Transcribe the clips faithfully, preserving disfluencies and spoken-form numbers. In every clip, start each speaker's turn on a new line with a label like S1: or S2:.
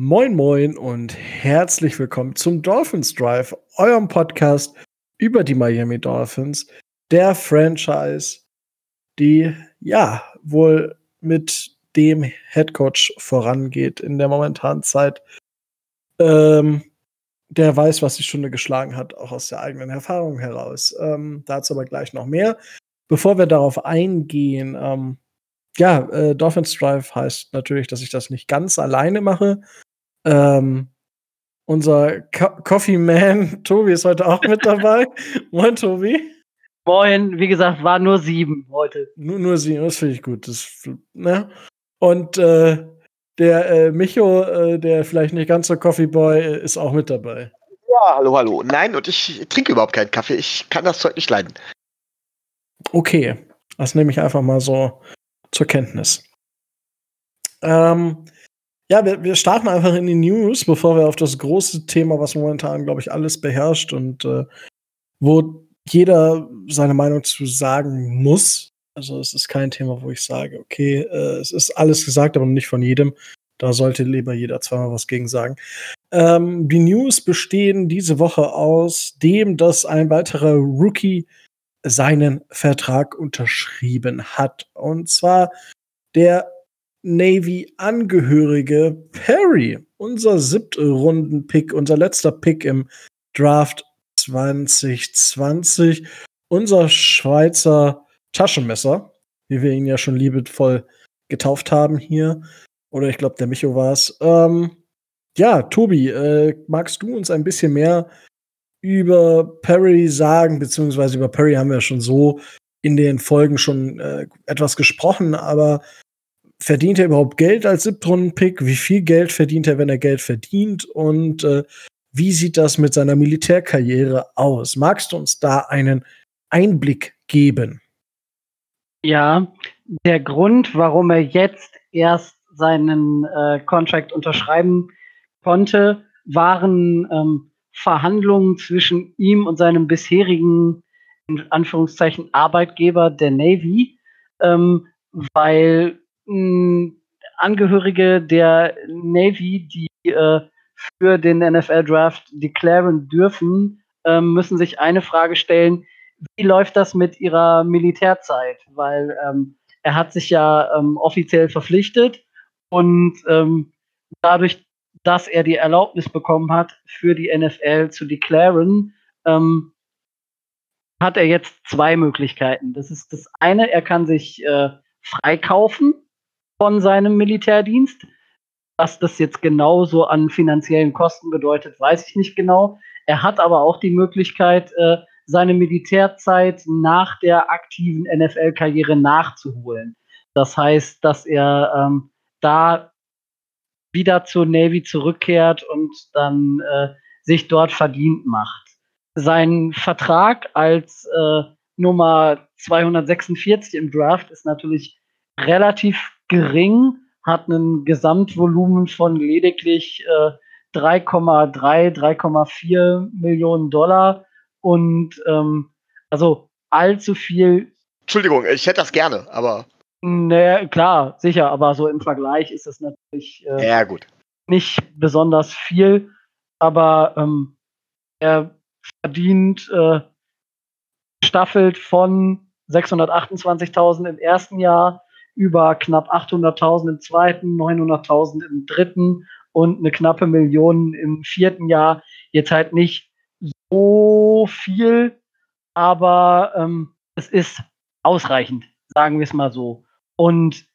S1: Moin Moin und herzlich willkommen zum Dolphins Drive, eurem Podcast über die Miami Dolphins, der Franchise, die ja wohl mit dem Headcoach vorangeht in der momentanen Zeit. Ähm, der weiß, was die Stunde geschlagen hat, auch aus der eigenen Erfahrung heraus. Ähm, dazu aber gleich noch mehr. Bevor wir darauf eingehen, ähm, ja, äh, Dolphins Drive heißt natürlich, dass ich das nicht ganz alleine mache. Ähm, unser Co- Coffee Man Tobi ist heute auch mit dabei. Moin, Tobi.
S2: Moin, wie gesagt, war nur sieben heute.
S1: Nur, nur sie, das finde ich gut. Das, ne? Und äh, der äh, Micho, äh, der vielleicht nicht ganz so Coffee Boy, äh, ist auch mit dabei.
S3: Ja, hallo, hallo. Nein, und ich trinke überhaupt keinen Kaffee. Ich kann das Zeug nicht leiden.
S1: Okay, das nehme ich einfach mal so zur Kenntnis. Ähm, ja, wir, wir starten einfach in die News, bevor wir auf das große Thema, was momentan, glaube ich, alles beherrscht und äh, wo jeder seine Meinung zu sagen muss. Also es ist kein Thema, wo ich sage, okay, äh, es ist alles gesagt, aber nicht von jedem. Da sollte lieber jeder zweimal was gegen sagen. Ähm, die News bestehen diese Woche aus dem, dass ein weiterer Rookie seinen Vertrag unterschrieben hat. Und zwar der Navy-Angehörige Perry, unser Siebtrunden-Pick, unser letzter Pick im Draft zwanzig zwanzig, unser Schweizer Taschenmesser, wie wir ihn ja schon liebevoll getauft haben hier. Oder ich glaube, der Micho war es. Ähm, ja, Tobi, äh, magst du uns ein bisschen mehr über Perry sagen, beziehungsweise über Perry haben wir schon so in den Folgen schon äh, etwas gesprochen, aber verdient er überhaupt Geld als Siebtrunden-Pick? Wie viel Geld verdient er, wenn er Geld verdient? Und äh, wie sieht das mit seiner Militärkarriere aus? Magst du uns da einen Einblick geben?
S2: Ja, der Grund, warum er jetzt erst seinen äh, Contract unterschreiben konnte, waren ähm, Verhandlungen zwischen ihm und seinem bisherigen, in Anführungszeichen, Arbeitgeber der Navy, ähm, weil mh, Angehörige der Navy, die äh, für den N F L-Draft declaren dürfen, ähm, müssen sich eine Frage stellen: Wie läuft das mit ihrer Militärzeit? Weil ähm, er hat sich ja ähm, offiziell verpflichtet und ähm, dadurch, dass er die Erlaubnis bekommen hat, für die N F L zu declaren, ähm, hat er jetzt zwei Möglichkeiten. Das ist das eine: Er kann sich äh, freikaufen von seinem Militärdienst. Was das jetzt genauso an finanziellen Kosten bedeutet, weiß ich nicht genau. Er hat aber auch die Möglichkeit, äh, seine Militärzeit nach der aktiven N F L-Karriere nachzuholen. Das heißt, dass er ähm, da wieder zur Navy zurückkehrt und dann äh, sich dort verdient macht. Sein Vertrag als äh, Nummer zweihundertsechsundvierzig im Draft ist natürlich relativ gering, hat ein Gesamtvolumen von lediglich äh, drei Komma drei, drei Komma vier Millionen Dollar und ähm, also allzu viel.
S3: Entschuldigung, ich hätte das gerne, aber.
S2: Naja, klar, sicher, aber so im Vergleich ist es natürlich äh,
S3: Ja, gut.
S2: nicht besonders viel, aber ähm, er verdient äh, gestaffelt von sechshundertachtundzwanzigtausend im ersten Jahr über knapp achthunderttausend im zweiten, neunhunderttausend im dritten und eine knappe Million im vierten Jahr. Jetzt halt nicht so viel, aber ähm, es ist ausreichend, sagen wir es mal so. Und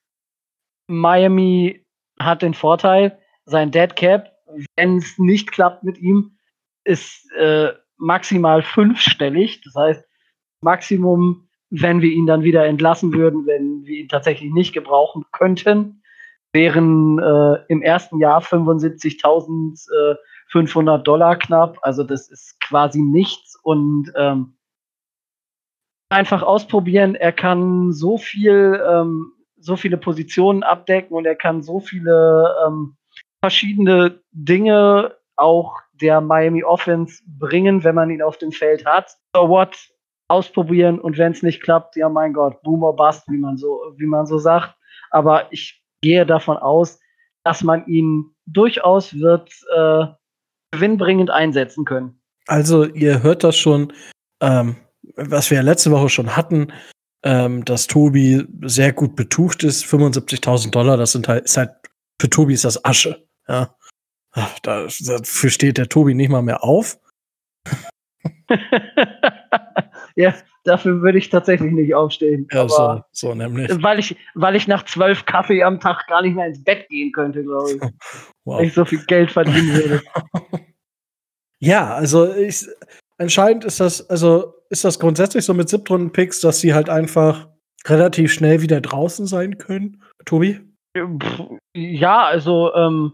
S2: Miami hat den Vorteil, sein Dead Cap, wenn es nicht klappt mit ihm, ist äh, maximal fünfstellig. Das heißt, Maximum, wenn wir ihn dann wieder entlassen würden, wenn wir ihn tatsächlich nicht gebrauchen könnten, wären äh, im ersten Jahr fünfundsiebzigtausendfünfhundert Dollar knapp. Also das ist quasi nichts und ähm, einfach ausprobieren. Er kann so viel, ähm, so viele Positionen abdecken und er kann so viele ähm, verschiedene Dinge auch der Miami Offense bringen, wenn man ihn auf dem Feld hat. So what? Ausprobieren, und wenn es nicht klappt, ja mein Gott, boom or bust, wie man so, wie man so sagt. Aber ich gehe davon aus, dass man ihn durchaus wird äh, gewinnbringend einsetzen können.
S1: Also, ihr hört das schon, ähm, was wir ja letzte Woche schon hatten, ähm, dass Tobi sehr gut betucht ist. fünfundsiebzigtausend Dollar, das sind halt, ist halt, für Tobi ist das Asche. Ja. Ach, da, dafür steht der Tobi nicht mal mehr auf.
S2: Ja, dafür würde ich tatsächlich nicht aufstehen.
S1: Ja,
S2: aber
S1: so, so nämlich.
S2: Weil ich, weil ich nach zwölf Kaffee am Tag gar nicht mehr ins Bett gehen könnte, glaube ich.
S1: Wow.
S2: Weil ich so viel Geld verdienen würde.
S1: Ja, also ich, anscheinend ist das, also ist das grundsätzlich so mit Siebtrunden-Picks, dass sie halt einfach relativ schnell wieder draußen sein können, Tobi?
S2: Ja, also ähm,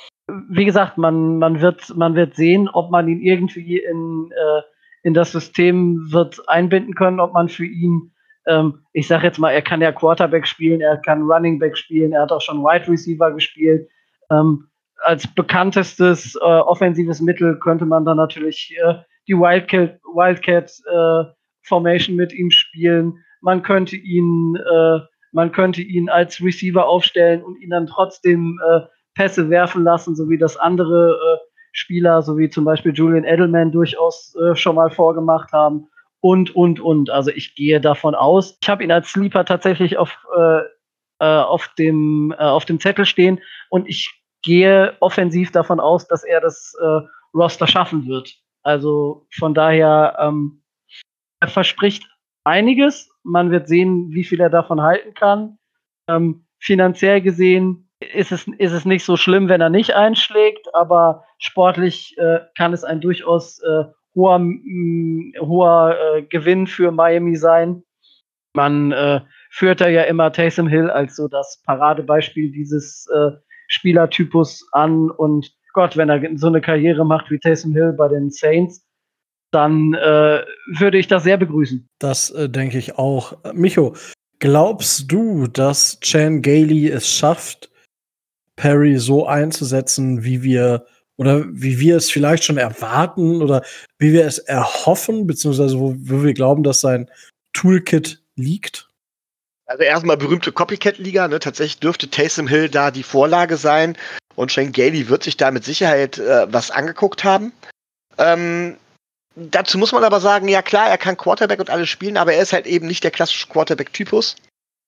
S2: wie gesagt, man, man, wird, man wird sehen, ob man ihn irgendwie in, äh, in das System wird einbinden können, ob man für ihn, ähm, ich sag jetzt mal, er kann ja Quarterback spielen, er kann Running Back spielen, er hat auch schon Wide Receiver gespielt. Ähm, als bekanntestes äh, offensives Mittel könnte man dann natürlich äh, die Wildcat, Wildcat äh, Formation mit ihm spielen. Man könnte ihn, äh, man könnte ihn als Receiver aufstellen und ihn dann trotzdem äh, Pässe werfen lassen, so wie das andere äh, Spieler, so wie zum Beispiel Julian Edelman durchaus äh, schon mal vorgemacht haben. Und, und, und. Also ich gehe davon aus. Ich habe ihn als Sleeper tatsächlich auf, äh, äh, auf, dem, äh, auf dem Zettel stehen und ich gehe offensiv davon aus, dass er das äh, Roster schaffen wird. Also von daher, ähm, er verspricht einiges. Man wird sehen, wie viel er davon halten kann. Ähm, finanziell gesehen ist es, ist es nicht so schlimm, wenn er nicht einschlägt, aber sportlich äh, kann es ein durchaus äh, hoher, mh, hoher äh, Gewinn für Miami sein. Man äh, führt da ja immer Taysom Hill als so das Paradebeispiel dieses äh, Spielertypus an. Und Gott, wenn er so eine Karriere macht wie Taysom Hill bei den Saints, dann äh, würde ich das sehr begrüßen.
S1: Das äh, denke ich auch. Äh, Micho, glaubst du, dass Chan Gailey es schafft, Perry so einzusetzen, wie wir oder wie wir es vielleicht schon erwarten oder wie wir es erhoffen, beziehungsweise wo, wo wir glauben, dass sein Toolkit liegt?
S3: Also erstmal berühmte Copycat-Liga, ne? Tatsächlich dürfte Taysom Hill da die Vorlage sein und Chan Gailey wird sich da mit Sicherheit äh, was angeguckt haben. Ähm, dazu muss man aber sagen, ja klar, er kann Quarterback und alles spielen, aber er ist halt eben nicht der klassische Quarterback-Typus.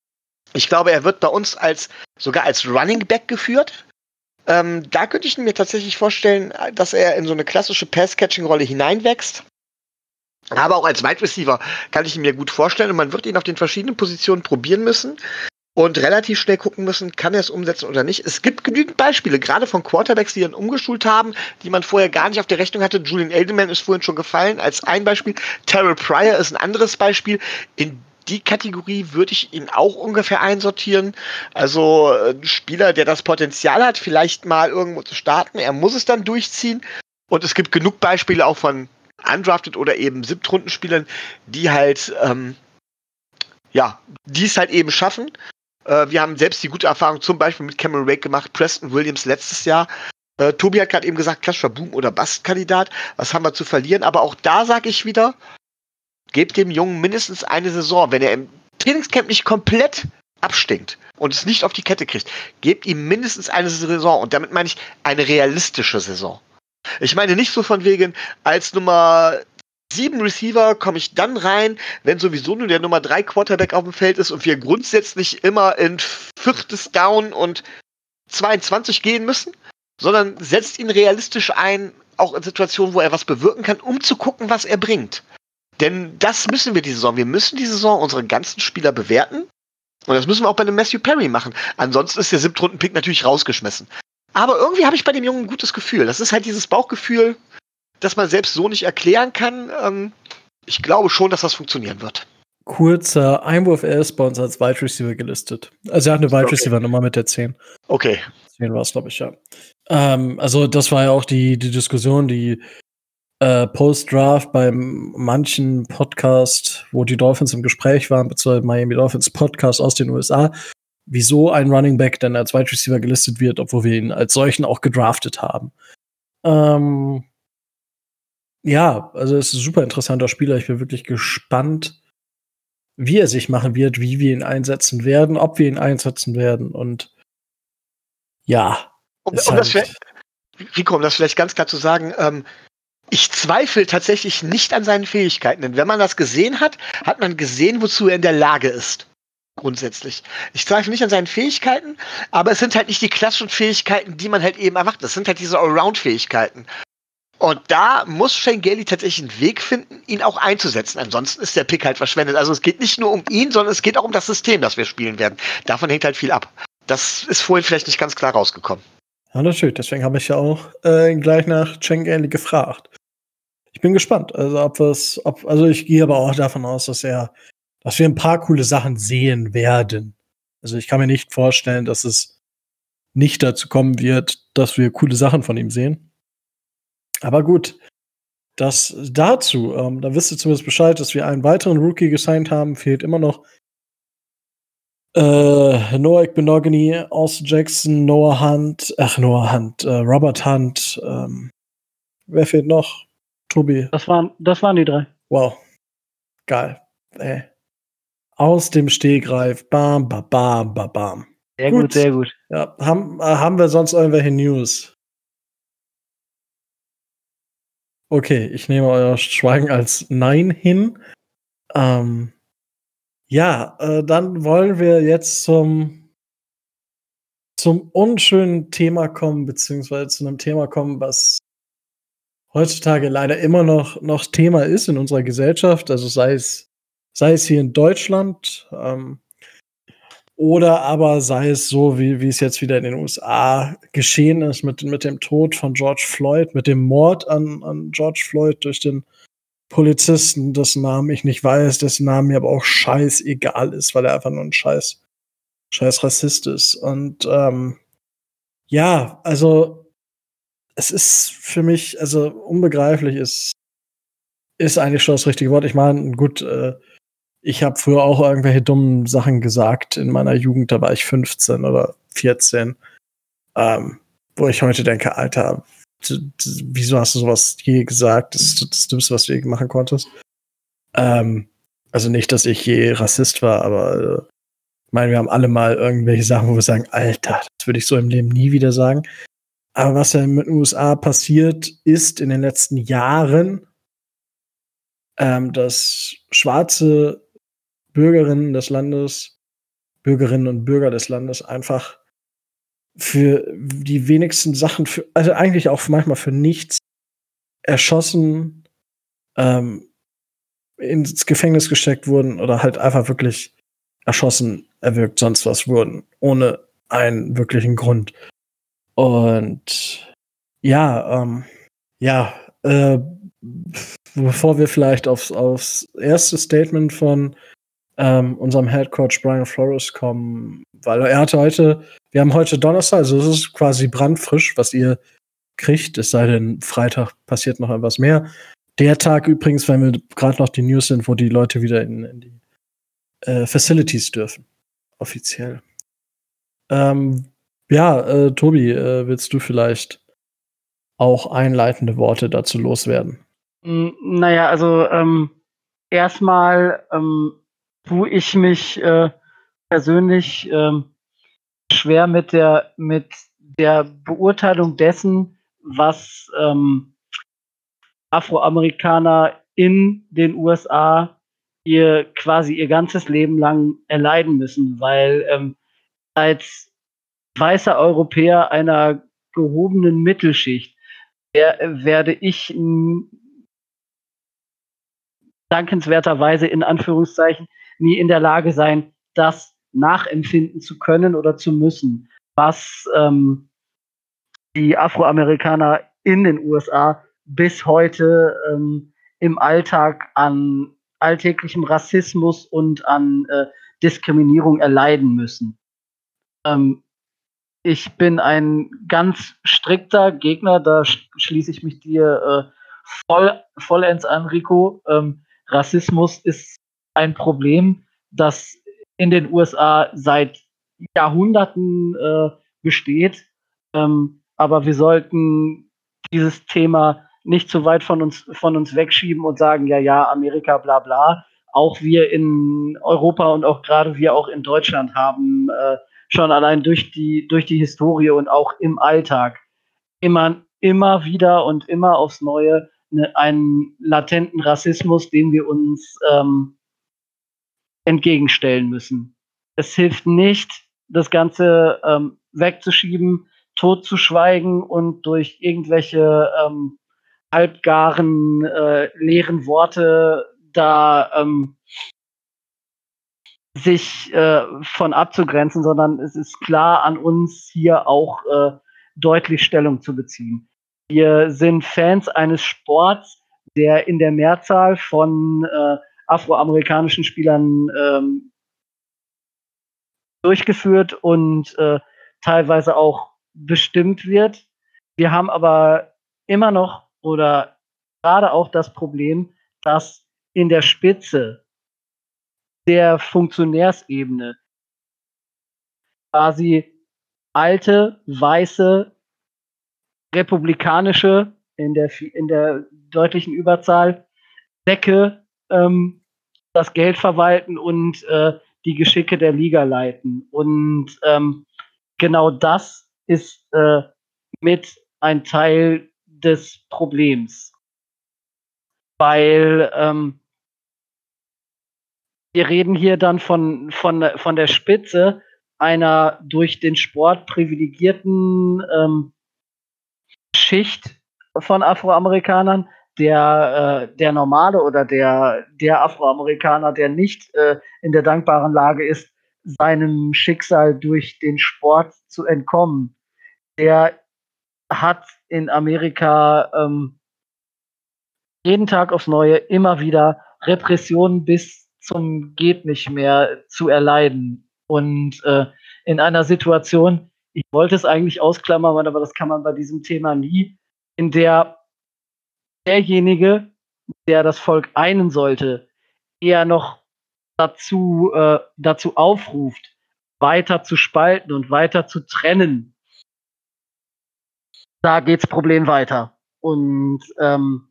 S3: Ich glaube, er wird bei uns als sogar als Running Back geführt. Ähm, da könnte ich mir tatsächlich vorstellen, dass er in so eine klassische Pass-Catching-Rolle hineinwächst. Aber auch als Wide Receiver kann ich ihn mir gut vorstellen und man wird ihn auf den verschiedenen Positionen probieren müssen und relativ schnell gucken müssen, kann er es umsetzen oder nicht. Es gibt genügend Beispiele, gerade von Quarterbacks, die ihn umgeschult haben, die man vorher gar nicht auf der Rechnung hatte. Julian Edelman ist vorhin schon gefallen als ein Beispiel. Terrell Pryor ist ein anderes Beispiel. In die Kategorie würde ich ihn auch ungefähr einsortieren. Also ein Spieler, der das Potenzial hat, vielleicht mal irgendwo zu starten. Er muss es dann durchziehen. Und es gibt genug Beispiele auch von undrafted oder eben Siebtrundenspielern, die halt, ähm, ja, die es halt eben schaffen. Äh, wir haben selbst die gute Erfahrung zum Beispiel mit Cameron Wake gemacht, Preston Williams letztes Jahr. Äh, Tobi hat gerade eben gesagt, klassischer Boom- oder Bust-Kandidat. Was haben wir zu verlieren? Aber auch da sage ich wieder, gebt dem Jungen mindestens eine Saison. Wenn er im Trainingscamp nicht komplett abstinkt und es nicht auf die Kette kriegt, gebt ihm mindestens eine Saison. Und damit meine ich eine realistische Saison. Ich meine nicht so von wegen, als Nummer sieben Receiver komme ich dann rein, wenn sowieso nur der Nummer drei Quarterback auf dem Feld ist und wir grundsätzlich immer in viertes Down und zweiundzwanzig gehen müssen, sondern setzt ihn realistisch ein, auch in Situationen, wo er was bewirken kann, um zu gucken, was er bringt. Denn das müssen wir die Saison. Wir müssen die Saison unsere ganzen Spieler bewerten. Und das müssen wir auch bei dem Matthew Perry machen. Ansonsten ist der Siebtrunden-Pick natürlich rausgeschmissen. Aber irgendwie habe ich bei dem Jungen ein gutes Gefühl. Das ist halt dieses Bauchgefühl, das man selbst so nicht erklären kann. Ähm, ich glaube schon, dass das funktionieren wird.
S1: Kurzer Einwurf, er ist bei uns als Wide Receiver gelistet. Also er hat eine Wide Receiver Nummer mit der zehn.
S3: Okay.
S1: zehn war es, glaube ich, ja. Ähm, also das war ja auch die, die Diskussion, die äh, Post-Draft bei manchen Podcast, wo die Dolphins im Gespräch waren, beziehungsweise Miami Dolphins Podcast aus den U S A, wieso ein Running Back denn als Wide Receiver gelistet wird, obwohl wir ihn als solchen auch gedraftet haben. Ähm, ja, also es ist ein super interessanter Spieler. Ich bin wirklich gespannt, wie er sich machen wird, wie wir ihn einsetzen werden, ob wir ihn einsetzen werden und ja.
S3: Um, um
S1: halt
S3: das vielleicht, Rico, um das vielleicht ganz klar zu sagen, ähm, ich zweifle tatsächlich nicht an seinen Fähigkeiten, denn wenn man das gesehen hat, hat man gesehen, wozu er in der Lage ist. Grundsätzlich. Ich zweifle nicht an seinen Fähigkeiten, aber es sind halt nicht die klassischen Fähigkeiten, die man halt eben erwartet. Das sind halt diese Allround-Fähigkeiten. Und da muss Shane Gailey tatsächlich einen Weg finden, ihn auch einzusetzen. Ansonsten ist der Pick halt verschwendet. Also es geht nicht nur um ihn, sondern es geht auch um das System, das wir spielen werden. Davon hängt halt viel ab. Das ist vorhin vielleicht nicht ganz klar rausgekommen.
S1: Ja, natürlich. Deswegen habe ich ja auch äh, gleich nach Shane Gailey gefragt. Ich bin gespannt. Also, ob es, ob, also ich gehe aber auch davon aus, dass er, dass wir ein paar coole Sachen sehen werden. Also ich kann mir nicht vorstellen, dass es nicht dazu kommen wird, dass wir coole Sachen von ihm sehen. Aber gut, das dazu. Ähm, da wisst ihr zumindest Bescheid, dass wir einen weiteren Rookie gesigned haben. Fehlt immer noch äh, Noah Benogany, Austin Jackson, Noah Hunt, ach Noah Hunt, äh, Robert Hunt. Ähm, wer fehlt noch? Tobi.
S2: Das waren, das waren die drei.
S1: Wow. Geil. Ey. Aus dem Stegreif. Bam, bam, bam, bam, bam.
S2: Sehr gut, gut sehr gut.
S1: Ja, haben, äh, haben wir sonst irgendwelche News? Okay, ich nehme euer Schweigen als Nein hin. Ähm, ja, äh, dann wollen wir jetzt zum, zum unschönen Thema kommen, beziehungsweise zu einem Thema kommen, was heutzutage leider immer noch, noch Thema ist in unserer Gesellschaft. Also sei es, sei es hier in Deutschland, ähm, oder aber sei es so, wie, wie es jetzt wieder in den U S A geschehen ist mit, mit dem Tod von George Floyd, mit dem Mord an, an George Floyd durch den Polizisten, dessen Namen ich nicht weiß, dessen Namen mir aber auch scheißegal ist, weil er einfach nur ein scheiß, scheiß Rassist ist. Und ähm, ja, also es ist für mich, also unbegreiflich ist, ist eigentlich schon das richtige Wort. Ich meine, gut, äh, ich habe früher auch irgendwelche dummen Sachen gesagt in meiner Jugend, da war ich fünfzehn oder vierzehn, ähm, wo ich heute denke, Alter, wieso hast du sowas je gesagt? Das ist das Dümmste, was du je machen konntest. Ähm, also nicht, dass ich je Rassist war, aber äh, ich meine, wir haben alle mal irgendwelche Sachen, wo wir sagen, Alter, das würde ich so im Leben nie wieder sagen. Aber was ja in den U S A passiert ist in den letzten Jahren, ähm, dass schwarze Bürgerinnen des Landes, Bürgerinnen und Bürger des Landes einfach für die wenigsten Sachen, für, also eigentlich auch manchmal für nichts, erschossen, ähm, ins Gefängnis gesteckt wurden oder halt einfach wirklich erschossen, erwürgt, sonst was wurden, ohne einen wirklichen Grund. Und ja, ähm, ja, äh, bevor wir vielleicht aufs, aufs erste Statement von ähm, unserem Head Coach Brian Flores kommen, weil er hatte heute, wir haben heute Donnerstag, also es ist quasi brandfrisch, was ihr kriegt, es sei denn, Freitag passiert noch etwas mehr. Der Tag übrigens, wenn wir gerade noch die News sind, wo die Leute wieder in, in die äh, Facilities dürfen, offiziell. Ähm, ja, äh, Tobi, äh, willst du vielleicht auch einleitende Worte dazu loswerden?
S2: Naja, also ähm, erstmal ähm, tue ich mich äh, persönlich ähm, schwer mit der mit der Beurteilung dessen, was ähm, Afroamerikaner in den U S A ihr quasi ihr ganzes Leben lang erleiden müssen, weil ähm, als weißer Europäer einer gehobenen Mittelschicht der, werde ich m, dankenswerterweise in Anführungszeichen nie in der Lage sein, das nachempfinden zu können oder zu müssen, was ähm, die Afroamerikaner in den U S A bis heute ähm, im Alltag an alltäglichem Rassismus und an äh, Diskriminierung erleiden müssen. Ähm, ich bin ein ganz strikter Gegner, da sch- schließe ich mich dir äh, voll, vollends an, Rico. Ähm, Rassismus ist ein Problem, das in den U S A seit Jahrhunderten äh, besteht. Ähm, aber wir sollten dieses Thema nicht zu weit von uns, von uns wegschieben und sagen, ja, ja, Amerika, bla bla. Auch wir in Europa und auch gerade wir auch in Deutschland haben äh, schon allein durch die, durch die Historie und auch im Alltag immer, immer wieder und immer aufs Neue ne, einen latenten Rassismus, den wir uns ähm, entgegenstellen müssen. Es hilft nicht, das Ganze ähm, wegzuschieben, totzuschweigen und durch irgendwelche ähm, halbgaren, äh, leeren Worte da ähm, sich äh, von abzugrenzen, sondern es ist klar an uns, hier auch äh, deutlich Stellung zu beziehen. Wir sind Fans eines Sports, der in der Mehrzahl von äh, afroamerikanischen Spielern ähm, durchgeführt und äh, teilweise auch bestimmt wird. Wir haben aber immer noch oder gerade auch das Problem, dass in der Spitze der Funktionärsebene quasi alte, weiße, republikanische, in der, in der deutlichen Überzahl, Säcke ähm, das Geld verwalten und äh, die Geschicke der Liga leiten. Und ähm, genau das ist äh, mit ein Teil des Problems. Weil ähm, wir reden hier dann von, von, von der Spitze einer durch den Sport privilegierten ähm, Schicht von Afroamerikanern. Der, äh, der Normale oder der, der Afroamerikaner, der nicht äh, in der dankbaren Lage ist, seinem Schicksal durch den Sport zu entkommen, der hat in Amerika ähm, jeden Tag aufs Neue immer wieder Repressionen bis zum geht nicht mehr zu erleiden. Und äh, in einer Situation, ich wollte es eigentlich ausklammern, aber das kann man bei diesem Thema nie, in der derjenige, der das Volk einen sollte, eher noch dazu, äh, dazu aufruft, weiter zu spalten und weiter zu trennen, da geht's Problem weiter. Und ähm,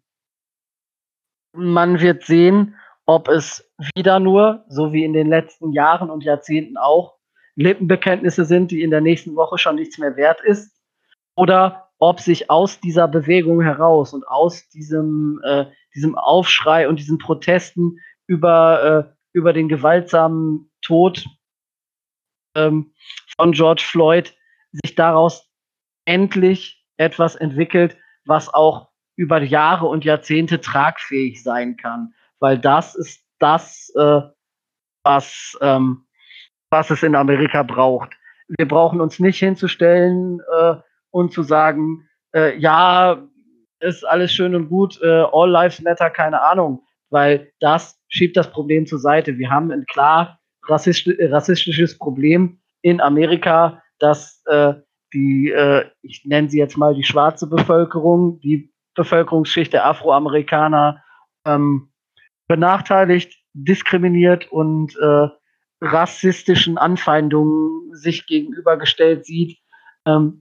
S2: man wird sehen, ob es wieder nur, so wie in den letzten Jahren und Jahrzehnten auch, Lippenbekenntnisse sind, die in der nächsten Woche schon nichts mehr wert ist, oder ob sich aus dieser Bewegung heraus und aus diesem, äh, diesem Aufschrei und diesen Protesten über, äh, über den gewaltsamen Tod ähm, von George Floyd sich daraus endlich etwas entwickelt, was auch über Jahre und Jahrzehnte tragfähig sein kann. Weil das ist das, äh, was, ähm, was es in Amerika braucht. Wir brauchen uns nicht hinzustellen äh, und zu sagen, äh, ja, ist alles schön und gut, äh, all lives matter, keine Ahnung, weil das schiebt das Problem zur Seite. Wir haben ein klar rassist rassistisches Problem in Amerika, dass äh, die, äh, ich nenne sie jetzt mal die schwarze Bevölkerung, die Bevölkerungsschicht der Afroamerikaner ähm, benachteiligt, diskriminiert und äh, rassistischen Anfeindungen sich gegenübergestellt sieht, ähm,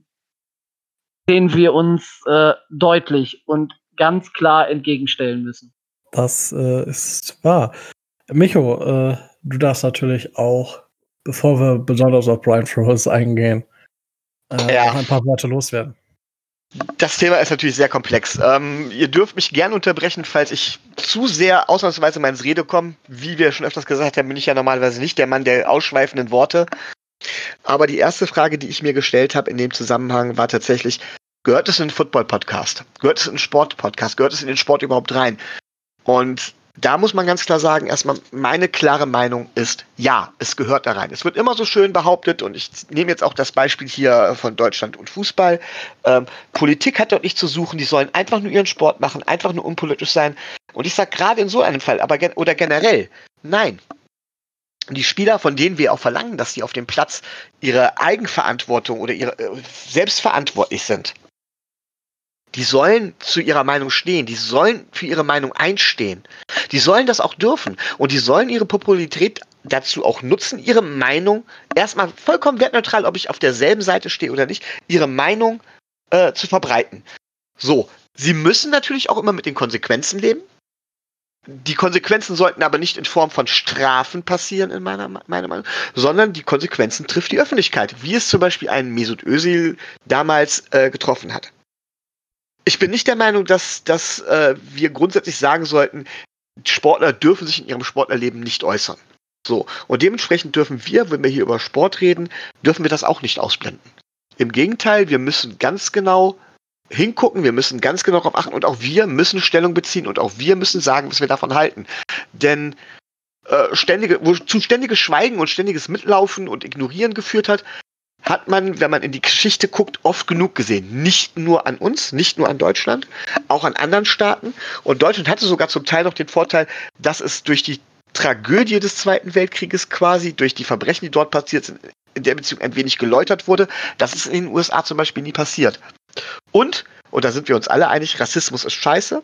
S2: denen wir uns äh, deutlich und ganz klar entgegenstellen müssen.
S1: Das äh, ist wahr. Micho, äh, du darfst natürlich auch, bevor wir besonders auf Brian Flores eingehen, äh,
S3: Ja.
S1: noch ein paar Worte loswerden.
S3: Das Thema ist natürlich sehr komplex. Ähm, ihr dürft mich gerne unterbrechen, falls ich zu sehr ausnahmsweise mal ins Rede komme. Wie wir schon öfters gesagt haben, bin ich ja normalerweise nicht der Mann der ausschweifenden Worte. Aber die erste Frage, die ich mir gestellt habe in dem Zusammenhang, war tatsächlich, gehört es in den Football-Podcast? Gehört es in den Sport-Podcast? Gehört es in den Sport überhaupt rein? Und da muss man ganz klar sagen, erstmal meine klare Meinung ist, ja, es gehört da rein. Es wird immer so schön behauptet und ich nehme jetzt auch das Beispiel hier von Deutschland und Fußball. Ähm, Politik hat dort nicht zu suchen, die sollen einfach nur ihren Sport machen, einfach nur unpolitisch sein. Und ich sage gerade in so einem Fall, aber gen- oder generell, nein. Die Spieler, von denen wir auch verlangen, dass sie auf dem Platz ihre Eigenverantwortung oder ihre äh, selbstverantwortlich sind, die sollen zu ihrer Meinung stehen, die sollen für ihre Meinung einstehen. Die sollen das auch dürfen und die sollen ihre Popularität dazu auch nutzen, ihre Meinung, erstmal vollkommen wertneutral, ob ich auf derselben Seite stehe oder nicht, ihre Meinung äh, zu verbreiten. So, sie müssen natürlich auch immer mit den Konsequenzen leben. Die Konsequenzen sollten aber nicht in Form von Strafen passieren, in meiner, meiner Meinung, sondern die Konsequenzen trifft die Öffentlichkeit, wie es zum Beispiel einen Mesut Özil damals äh, getroffen hat. Ich bin nicht der Meinung, dass, dass äh, wir grundsätzlich sagen sollten, Sportler dürfen sich in ihrem Sportlerleben nicht äußern. So. Und dementsprechend dürfen wir, wenn wir hier über Sport reden, dürfen wir das auch nicht ausblenden. Im Gegenteil, wir müssen ganz genau hingucken, wir müssen ganz genau darauf achten und auch wir müssen Stellung beziehen und auch wir müssen sagen, was wir davon halten. Denn äh, ständige, wozu ständiges Schweigen und ständiges Mitlaufen und Ignorieren geführt hat, hat man, wenn man in die Geschichte guckt, oft genug gesehen. Nicht nur an uns, nicht nur an Deutschland, auch an anderen Staaten. Und Deutschland hatte sogar zum Teil noch den Vorteil, dass es durch die Tragödie des Zweiten Weltkrieges quasi, durch die Verbrechen, die dort passiert sind, in der Beziehung ein wenig geläutert wurde. Das ist in den U S A zum Beispiel nie passiert. Und, und da sind wir uns alle einig, Rassismus ist scheiße.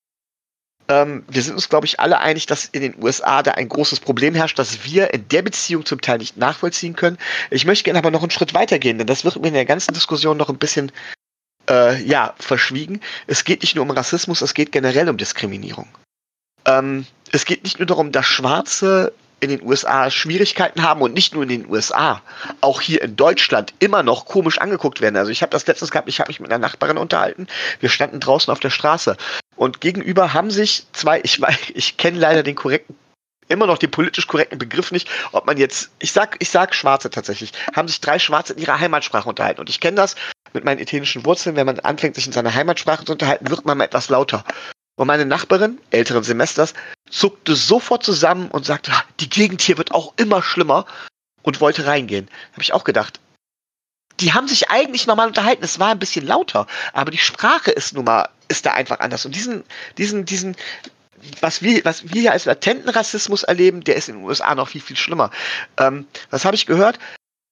S3: Ähm, wir sind uns, glaube ich, alle einig, dass in den U S A da ein großes Problem herrscht, das wir in der Beziehung zum Teil nicht nachvollziehen können. Ich möchte gerne aber noch einen Schritt weitergehen, denn das wird mir in der ganzen Diskussion noch ein bisschen äh, ja, verschwiegen. Es geht nicht nur um Rassismus, es geht generell um Diskriminierung. Ähm, es geht nicht nur darum, dass Schwarze in den U S A Schwierigkeiten haben und nicht nur in den U S A, auch hier in Deutschland immer noch komisch angeguckt werden. Also ich habe das letztens gehabt, ich habe mich mit einer Nachbarin unterhalten, wir standen draußen auf der Straße und gegenüber haben sich zwei, ich weiß, ich kenne leider den korrekten, immer noch den politisch korrekten Begriff nicht, ob man jetzt, ich sag, ich sag Schwarze tatsächlich, haben sich drei Schwarze in ihrer Heimatsprache unterhalten und ich kenne das mit meinen italienischen Wurzeln, wenn man anfängt, sich in seiner Heimatsprache zu unterhalten, wird man mal etwas lauter. Und meine Nachbarin, älteren Semesters, zuckte sofort zusammen und sagte, die Gegend hier wird auch immer schlimmer und wollte reingehen. Da habe ich auch gedacht, die haben sich eigentlich normal unterhalten, es war ein bisschen lauter, aber die Sprache ist nun mal, ist da einfach anders. Und diesen, diesen, diesen, was wir, was wir hier als latenten Rassismus erleben, der ist in den U S A noch viel, viel schlimmer. Ähm, was habe ich gehört?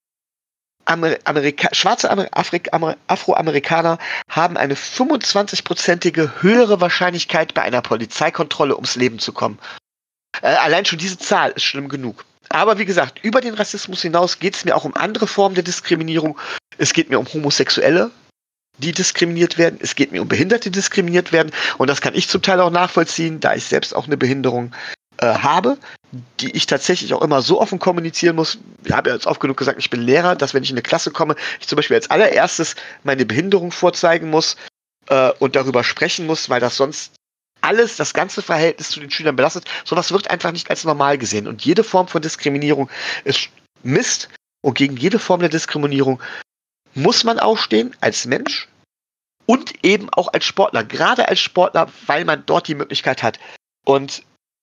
S3: Amer- Amerika- schwarze Amer- Afrik- Amer- Afroamerikaner haben eine fünfundzwanzig-prozentige höhere Wahrscheinlichkeit, bei einer Polizeikontrolle ums Leben zu kommen. Äh, allein schon diese Zahl ist schlimm genug. Aber wie gesagt, über den Rassismus hinaus geht es mir auch um andere Formen der Diskriminierung. Es geht mir um Homosexuelle, die diskriminiert werden. Es geht mir um Behinderte, die diskriminiert werden. Und das kann ich zum Teil auch nachvollziehen, da ich selbst auch eine Behinderung äh, habe, die ich tatsächlich auch immer so offen kommunizieren muss. Ich habe ja jetzt oft genug gesagt, ich bin Lehrer, dass wenn ich in eine Klasse komme, ich zum Beispiel als allererstes meine Behinderung vorzeigen muss äh, und darüber sprechen muss, weil das sonst alles, das ganze Verhältnis zu den Schülern belastet. Sowas wird einfach nicht als normal gesehen. Und jede Form von Diskriminierung ist Mist. Und gegen jede Form der Diskriminierung muss man aufstehen als Mensch und eben auch als Sportler. Gerade als Sportler, weil man dort die Möglichkeit hat. Und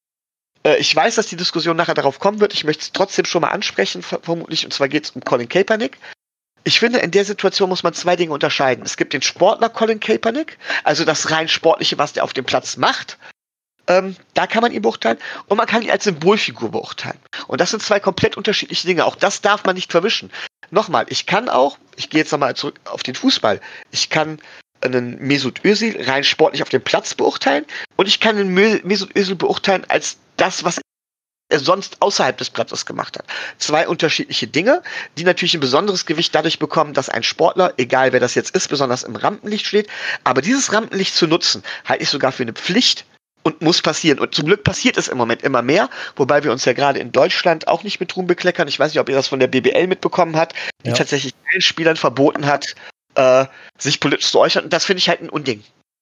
S3: äh, ich weiß, dass die Diskussion nachher darauf kommen wird. Ich möchte es trotzdem schon mal ansprechen, vermutlich. Und zwar geht es um Colin Kaepernick. Ich finde, in der Situation muss man zwei Dinge unterscheiden. Es gibt den Sportler Colin Kaepernick, also das rein Sportliche, was der auf dem Platz macht. Ähm, da kann man ihn beurteilen. Und man kann ihn als Symbolfigur beurteilen. Und das sind zwei komplett unterschiedliche Dinge. Auch das darf man nicht verwischen. Nochmal, ich kann auch, ich gehe jetzt nochmal zurück auf den Fußball, ich kann einen Mesut Özil rein sportlich auf dem Platz beurteilen und ich kann einen Mesut Özil beurteilen als das, was er sonst außerhalb des Platzes gemacht hat. Zwei unterschiedliche Dinge, die natürlich ein besonderes Gewicht dadurch bekommen, dass ein Sportler, egal wer das jetzt ist, besonders im Rampenlicht steht, aber dieses Rampenlicht zu nutzen, halte ich sogar für eine Pflicht und muss passieren. Und zum Glück passiert es im Moment immer mehr, wobei wir uns ja gerade in Deutschland auch nicht mit Ruhm bekleckern. Ich weiß nicht, ob ihr das von der B B L mitbekommen habt, die ja. tatsächlich allen Spielern verboten hat, äh, sich politisch zu äußern. Und das finde ich halt ein Unding.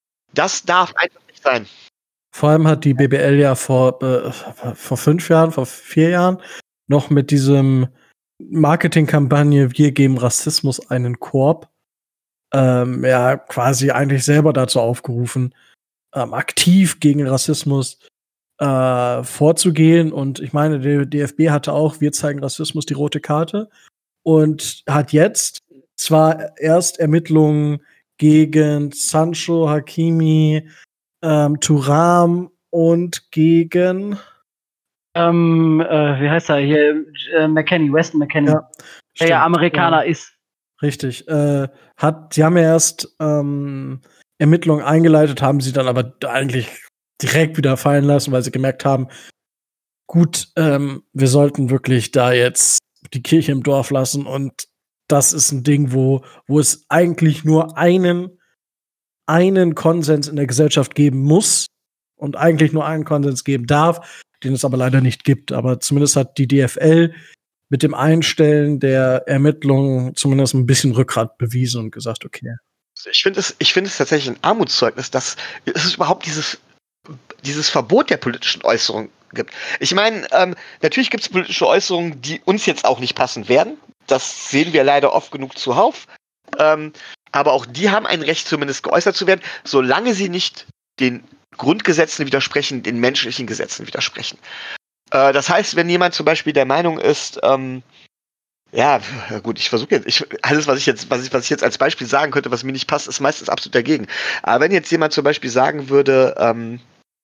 S3: Das darf einfach nicht sein.
S1: Vor allem hat die B B L ja vor, äh, vor fünf Jahren, vor vier Jahren noch mit diesem Marketingkampagne Wir geben Rassismus einen Korb ähm, ja quasi eigentlich selber dazu aufgerufen, ähm, aktiv gegen Rassismus äh, vorzugehen. Und ich meine, der D F B hatte auch Wir zeigen Rassismus die rote Karte und hat jetzt zwar erst Ermittlungen gegen Sancho, Hakimi, Ähm, Thuram und gegen
S2: ähm, äh, wie heißt er hier? Äh, McKennie, Weston McKennie. Ja, der ja Amerikaner ja. ist.
S1: Richtig. Äh, hat, sie haben ja erst ähm, Ermittlungen eingeleitet, haben sie dann aber eigentlich direkt wieder fallen lassen, weil sie gemerkt haben, gut, ähm, wir sollten wirklich da jetzt die Kirche im Dorf lassen und das ist ein Ding, wo, wo es eigentlich nur einen einen Konsens in der Gesellschaft geben muss. und eigentlich nur einen Konsens geben darf, den es aber leider nicht gibt. Aber zumindest hat die D F L mit dem Einstellen der Ermittlungen zumindest ein bisschen Rückgrat bewiesen und gesagt, okay.
S3: Ich finde es, ich finde es tatsächlich ein Armutszeugnis, dass es überhaupt dieses, dieses Verbot der politischen Äußerung gibt. Ich meine, ähm, natürlich gibt es politische Äußerungen, die uns jetzt auch nicht passen werden. Das sehen wir leider oft genug zuhauf. Ähm, aber auch die haben ein Recht, zumindest geäußert zu werden, solange sie nicht den Grundgesetzen widersprechen, den menschlichen Gesetzen widersprechen. Äh, das heißt, wenn jemand zum Beispiel der Meinung ist, ähm, ja, gut, ich versuche jetzt, ich, alles, was ich jetzt, was ich, was ich jetzt als Beispiel sagen könnte, was mir nicht passt, ist meistens absolut dagegen. Aber wenn jetzt jemand zum Beispiel sagen würde, ähm,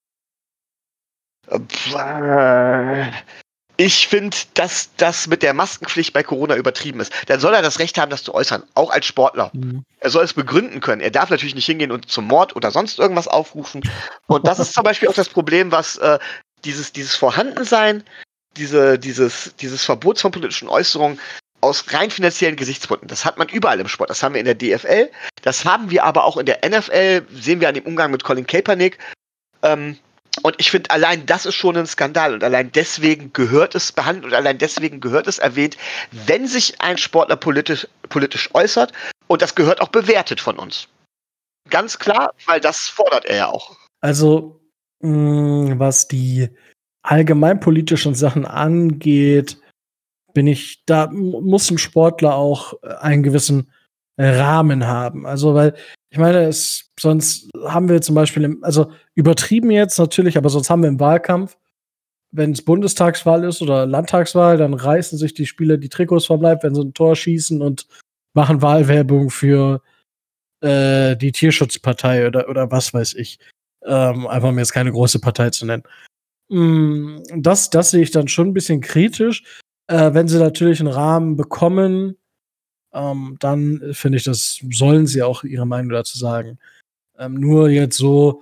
S3: äh, ich finde, dass das mit der Maskenpflicht bei Corona übertrieben ist, dann soll er das Recht haben, das zu äußern, auch als Sportler. Mhm. Er soll es begründen können. Er darf natürlich nicht hingehen und zum Mord oder sonst irgendwas aufrufen. Und das ist zum Beispiel auch das Problem, was äh, dieses, dieses Vorhandensein, diese, dieses, dieses Verbots von politischen Äußerungen aus rein finanziellen Gesichtspunkten. Das hat man überall im Sport. Das haben wir in der D F L, das haben wir aber auch in der N F L, sehen wir an dem Umgang mit Colin Kaepernick. Ähm, Und ich finde, allein das ist schon ein Skandal und allein deswegen gehört es behandelt und allein deswegen gehört es erwähnt, wenn sich ein Sportler politisch, politisch äußert, und das gehört auch bewertet von uns. Ganz klar, weil das fordert er ja auch.
S1: Also, mh, was die allgemeinpolitischen Sachen angeht, bin ich, da muss ein Sportler auch einen gewissen Rahmen haben. Also, weil, ich meine, es, sonst haben wir zum Beispiel, im, also übertrieben jetzt natürlich, aber sonst haben wir im Wahlkampf, wenn es Bundestagswahl ist oder Landtagswahl, dann reißen sich die Spieler die Trikots vom Leib, wenn sie ein Tor schießen und machen Wahlwerbung für äh, die Tierschutzpartei oder, oder was weiß ich. Ähm, einfach um jetzt keine große Partei zu nennen. Mm, das, das sehe ich dann schon ein bisschen kritisch. Äh, wenn sie natürlich einen Rahmen bekommen, Ähm, dann finde ich, das sollen sie auch ihre Meinung dazu sagen. Ähm, nur jetzt so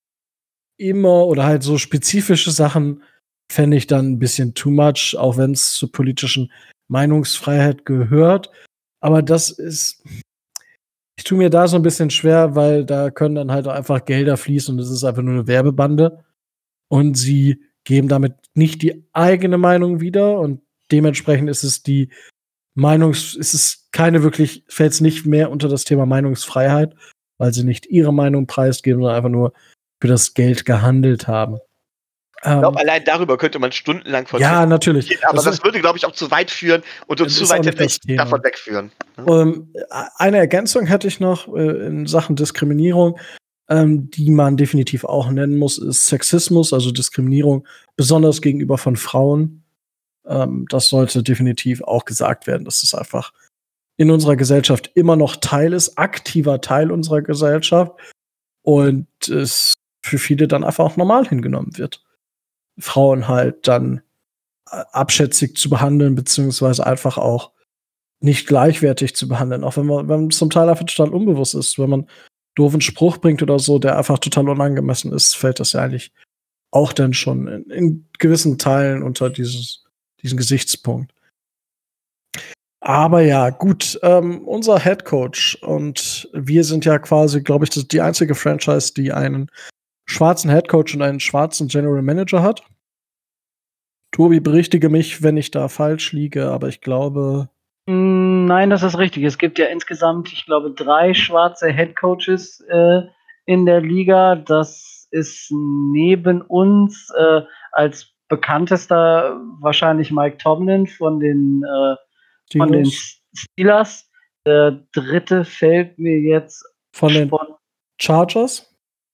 S1: immer oder halt so spezifische Sachen fände ich dann ein bisschen too much, auch wenn es zur politischen Meinungsfreiheit gehört. Aber das ist, ich tue mir da so ein bisschen schwer, weil da können dann halt einfach Gelder fließen und es ist einfach nur eine Werbebande. Und sie geben damit nicht die eigene Meinung wieder und dementsprechend ist es die Meinungs, ist es keine wirklich, fällt es nicht mehr unter das Thema Meinungsfreiheit, weil sie nicht ihre Meinung preisgeben, sondern einfach nur für das Geld gehandelt haben.
S3: Ich glaube, ähm, allein darüber könnte man stundenlang von
S1: Ja, natürlich.
S3: Gehen, aber das, das würde, glaube ich, auch zu weit führen und uns zu weit davon wegführen.
S1: Ähm, eine Ergänzung hätte ich noch äh, in Sachen Diskriminierung, ähm, die man definitiv auch nennen muss, ist Sexismus, also Diskriminierung, besonders gegenüber von Frauen. Ähm, das sollte definitiv auch gesagt werden, dass es einfach in unserer Gesellschaft immer noch Teil ist, aktiver Teil unserer Gesellschaft und es für viele dann einfach auch normal hingenommen wird. Frauen halt dann abschätzig zu behandeln, beziehungsweise einfach auch nicht gleichwertig zu behandeln, auch wenn man, wenn man zum Teil einfach total unbewusst ist. Wenn man einen doofen Spruch bringt oder so, der einfach total unangemessen ist, fällt das ja eigentlich auch dann schon in, in gewissen Teilen unter dieses diesen Gesichtspunkt. Aber ja, gut, ähm, unser Head Coach und wir sind ja quasi, glaube ich, das die einzige Franchise, die einen schwarzen Head Coach und einen schwarzen General Manager hat. Tobi, berichtige mich, wenn ich da falsch liege, aber ich glaube.
S2: Nein, das ist richtig. Es gibt ja insgesamt, ich glaube, drei schwarze Head Coaches äh, in der Liga. Das ist neben uns äh, als bekanntester wahrscheinlich Mike Tomlin von den, äh, von den Steelers. Der dritte fällt mir jetzt
S1: von den Chargers.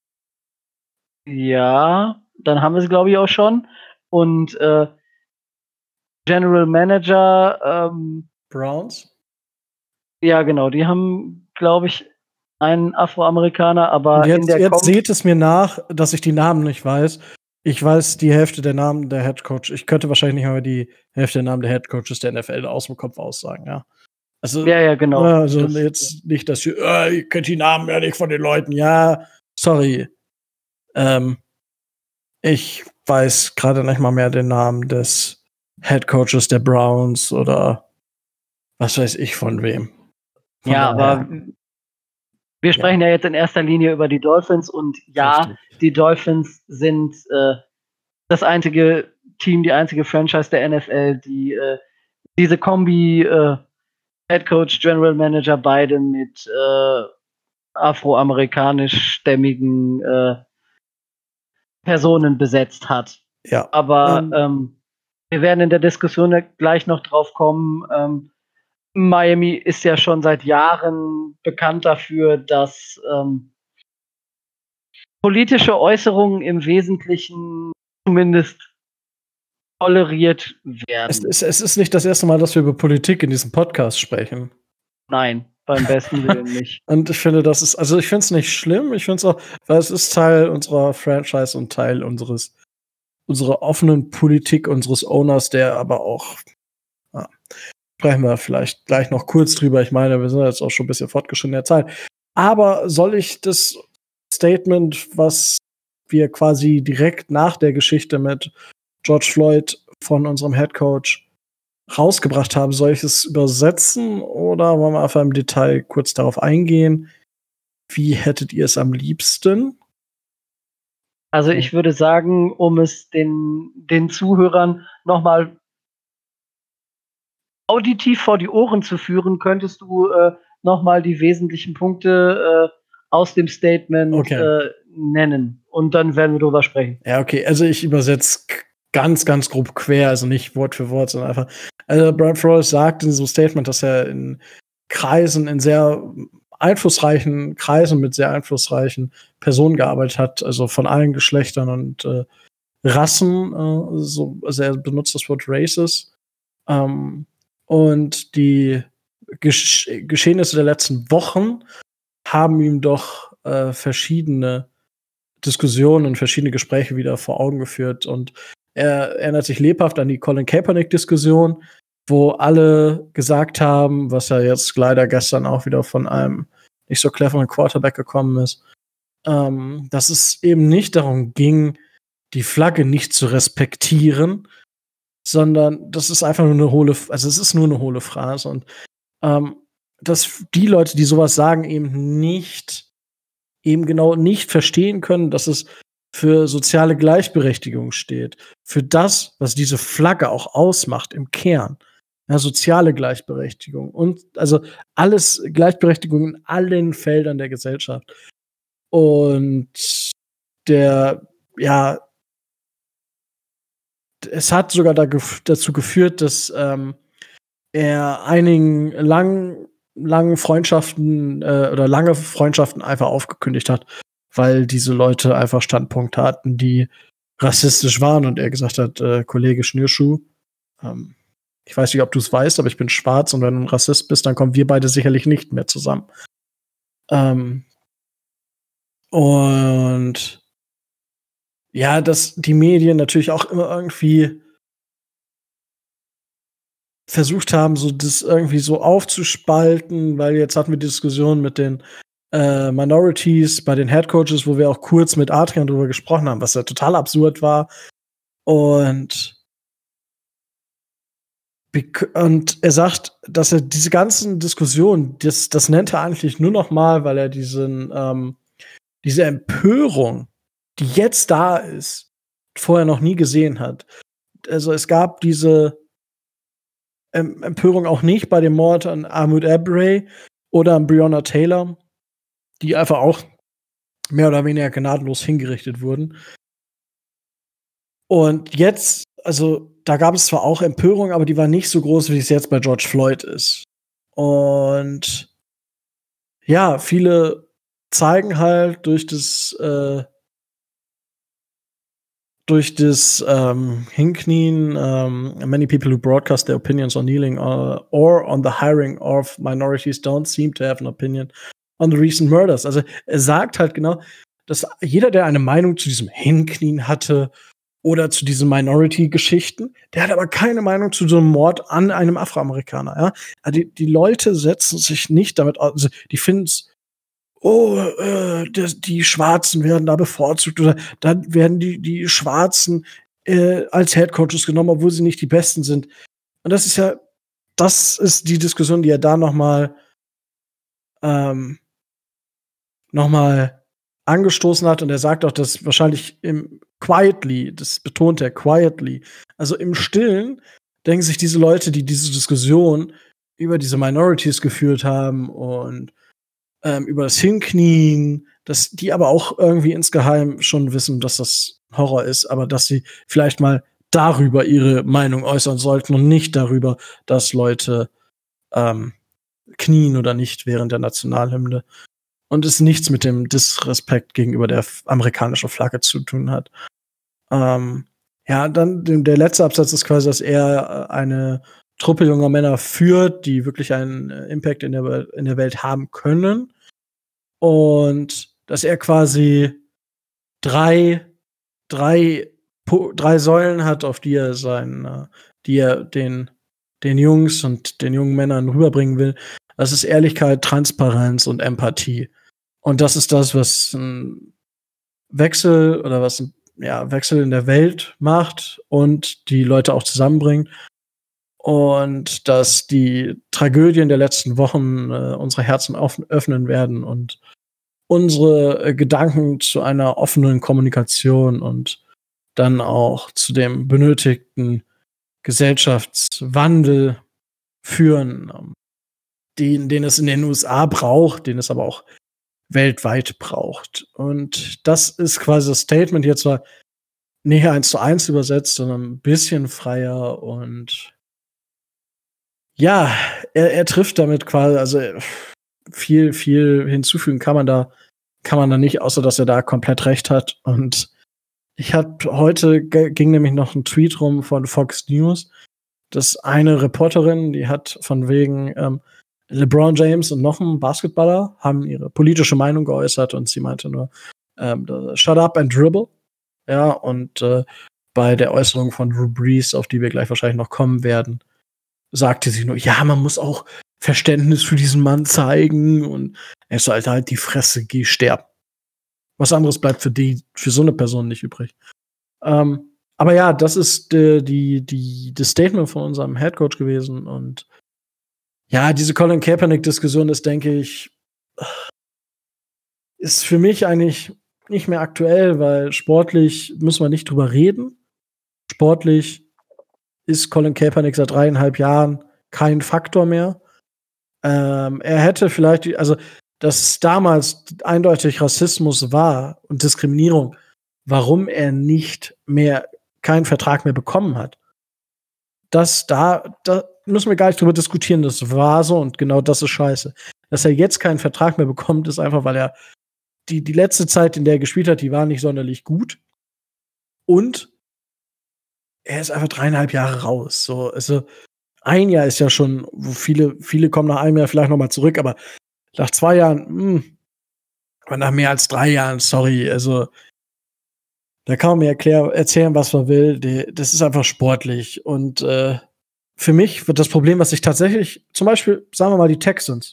S2: Ja, dann haben wir es, glaube ich, auch schon. Und äh, General Manager ähm,
S1: Browns.
S2: Ja, genau. Die haben, glaube ich, einen Afroamerikaner, aber
S1: Und jetzt,
S2: in der
S1: jetzt seht es mir nach, dass ich die Namen nicht weiß. Ich weiß die Hälfte der Namen der Head Coach. Ich könnte wahrscheinlich nicht mal die Hälfte der Namen der Head Coaches der N F L aus dem Kopf aussagen, ja. Also,
S2: ja, ja, genau.
S1: Also das, jetzt nicht, dass ihr, äh, ihr kennt die Namen ja nicht von den Leuten. Ja, sorry. Ähm, ich weiß gerade nicht mal mehr den Namen des Head Coaches der Browns oder was weiß ich von wem. Von
S2: ja, aber Wir sprechen ja. ja jetzt in erster Linie über die Dolphins und ja, Richtig. Die Dolphins sind äh, das einzige Team, die einzige Franchise der N F L, die äh, diese Kombi äh, Head Coach, General Manager beide mit äh, afroamerikanischstämmigen äh, Personen besetzt hat.
S1: Ja.
S2: Aber ähm, ähm, wir werden in der Diskussion gleich noch drauf kommen. Ähm, Miami ist ja schon seit Jahren bekannt dafür, dass ähm, politische Äußerungen im Wesentlichen zumindest toleriert werden.
S1: Es ist, es ist nicht das erste Mal, dass wir über Politik in diesem Podcast sprechen.
S2: Nein, beim besten Willen nicht.
S1: Und ich finde, das ist, also ich finde es nicht schlimm. Ich finde es auch, weil es ist Teil unserer Franchise und Teil unseres, unserer offenen Politik, unseres Owners, der aber auch, ja, sprechen wir vielleicht gleich noch kurz drüber. Ich meine, wir sind jetzt auch schon ein bisschen fortgeschritten in der Zeit. Aber soll ich das Statement, was wir quasi direkt nach der Geschichte mit George Floyd von unserem Head Coach rausgebracht haben, soll ich es übersetzen oder wollen wir einfach im Detail kurz darauf eingehen? Wie hättet ihr es am liebsten?
S2: Also ich würde sagen, um es den, den Zuhörern nochmal auditiv vor die Ohren zu führen, könntest du äh, nochmal die wesentlichen Punkte äh, aus dem Statement okay. äh, nennen. Und dann werden wir drüber sprechen.
S1: Ja, okay. Also ich übersetze ganz, ganz grob quer, also nicht Wort für Wort, sondern einfach. Also Brian Flores sagt in so einem Statement, dass er in Kreisen, in sehr einflussreichen Kreisen mit sehr einflussreichen Personen gearbeitet hat, also von allen Geschlechtern und äh, Rassen. Äh, so, also er benutzt das Wort Races. Ähm, und die Gesch- Geschehnisse der letzten Wochen haben ihm doch äh, verschiedene Diskussionen und verschiedene Gespräche wieder vor Augen geführt. Und er erinnert sich lebhaft an die Colin Kaepernick-Diskussion, wo alle gesagt haben, was ja jetzt leider gestern auch wieder von einem nicht so cleveren Quarterback gekommen ist, ähm, dass es eben nicht darum ging, die Flagge nicht zu respektieren, sondern das ist einfach nur eine hohle, also es ist nur eine hohle Phrase. Und ähm, dass die Leute, die sowas sagen, eben nicht, eben genau nicht verstehen können, dass es für soziale Gleichberechtigung steht. Für das, was diese Flagge auch ausmacht im Kern. Ja, soziale Gleichberechtigung. Und also alles, Gleichberechtigung in allen Feldern der Gesellschaft. Und der, ja, es hat sogar da gef- dazu geführt, dass ähm, er einigen langen, langen Freundschaften äh, oder lange Freundschaften einfach aufgekündigt hat, weil diese Leute einfach Standpunkte hatten, die rassistisch waren und er gesagt hat, äh, Kollege Schnürschuh, ähm, ich weiß nicht, ob du es weißt, aber ich bin schwarz und wenn du ein Rassist bist, dann kommen wir beide sicherlich nicht mehr zusammen. Ähm, und ja, dass die Medien natürlich auch immer irgendwie versucht haben, so das irgendwie so aufzuspalten, weil jetzt hatten wir die Diskussion mit den äh, Minorities bei den Head Coaches, wo wir auch kurz mit Adrian drüber gesprochen haben, was ja total absurd war. Und Und er sagt, dass er diese ganzen Diskussionen, das, das nennt er eigentlich nur noch mal, weil er diesen, ähm, diese Empörung, die jetzt da ist, vorher noch nie gesehen hat. Also es gab diese ähm, Empörung auch nicht bei dem Mord an Ahmaud Arbery oder an Breonna Taylor, die einfach auch mehr oder weniger gnadenlos hingerichtet wurden. Und jetzt, also da gab es zwar auch Empörung, aber die war nicht so groß, wie es jetzt bei George Floyd ist. Und ja, viele zeigen halt durch das äh, durch das ähm, Hinknien, um, many people who broadcast their opinions on kneeling uh, or on the hiring of minorities don't seem to have an opinion on the recent murders. Also er sagt halt genau, dass jeder, der eine Meinung zu diesem Hinknien hatte oder zu diesen Minority-Geschichten, der hat aber keine Meinung zu so einem Mord an einem Afroamerikaner. Ja? Also die, die Leute setzen sich nicht damit aus, also die finden es, oh, äh, die, die Schwarzen werden da bevorzugt oder dann werden die, die Schwarzen äh, als Headcoaches genommen, obwohl sie nicht die Besten sind. Und das ist ja, das ist die Diskussion, die er da noch mal ähm, nochmal angestoßen hat. Und er sagt auch, dass wahrscheinlich im quietly, das betont er, quietly, also im Stillen denken sich diese Leute, die diese Diskussion über diese Minorities geführt haben und ähm, über das Hinknien, dass die aber auch irgendwie insgeheim schon wissen, dass das Horror ist, aber dass sie vielleicht mal darüber ihre Meinung äußern sollten und nicht darüber, dass Leute ähm, knien oder nicht während der Nationalhymne. Und es nichts mit dem Disrespekt gegenüber der f- amerikanischen Flagge zu tun hat. Ähm, ja, dann dem- der letzte Absatz ist quasi, dass er äh, eine Truppe junger Männer führt, die wirklich einen äh, Impact in der, Wel- in der Welt haben können. Und dass er quasi drei, drei, Po- drei Säulen hat, auf die er sein, äh, die er den, den Jungs und den jungen Männern rüberbringen will. Das ist Ehrlichkeit, Transparenz und Empathie. Und das ist das, was ein Wechsel oder was ein ja, Wechsel in der Welt macht und die Leute auch zusammenbringt. Und dass die Tragödien der letzten Wochen äh, unsere Herzen auf- öffnen werden und unsere äh, Gedanken zu einer offenen Kommunikation und dann auch zu dem benötigten Gesellschaftswandel führen, ähm, den, den es in den U S A braucht, den es aber auch weltweit braucht. Und das ist quasi das Statement jetzt zwar nicht eins zu eins übersetzt, sondern ein bisschen freier und ja, er, er trifft damit quasi, also viel, viel hinzufügen kann man da, kann man da nicht, außer dass er da komplett recht hat. Und ich habe heute g- ging nämlich noch ein Tweet rum von Fox News, dass eine Reporterin, die hat von wegen ähm, LeBron James und noch ein Basketballer haben ihre politische Meinung geäußert und sie meinte nur, ähm, shut up and dribble. Ja, und äh, bei der Äußerung von Drew Brees, auf die wir gleich wahrscheinlich noch kommen werden, sagte sie nur, ja, man muss auch Verständnis für diesen Mann zeigen und er ist halt halt die Fresse, geh sterben. Was anderes bleibt für die, für so eine Person nicht übrig. Ähm, aber ja, das ist äh, die, die, das Statement von unserem Headcoach gewesen und ja, diese Colin Kaepernick-Diskussion ist, denke ich, ist für mich eigentlich nicht mehr aktuell, weil sportlich müssen wir nicht drüber reden. Sportlich ist Colin Kaepernick seit dreieinhalb Jahren kein Faktor mehr. Ähm, er hätte vielleicht, also, dass es damals eindeutig Rassismus war und Diskriminierung, warum er nicht mehr keinen Vertrag mehr bekommen hat. Das da, da müssen wir gar nicht drüber diskutieren. Das war so und genau das ist scheiße. Dass er jetzt keinen Vertrag mehr bekommt, ist einfach, weil er die, die letzte Zeit, in der er gespielt hat, die war nicht sonderlich gut. Und er ist einfach dreieinhalb Jahre raus. So, also ein Jahr ist ja schon, wo viele, viele kommen nach einem Jahr vielleicht noch mal zurück, aber nach zwei Jahren, mh, aber nach mehr als drei Jahren, sorry, also da kann man mir erklär, erzählen, was man will. Die, das ist einfach sportlich. Und äh, für mich wird das Problem, was sich tatsächlich, zum Beispiel, sagen wir mal, die Texans.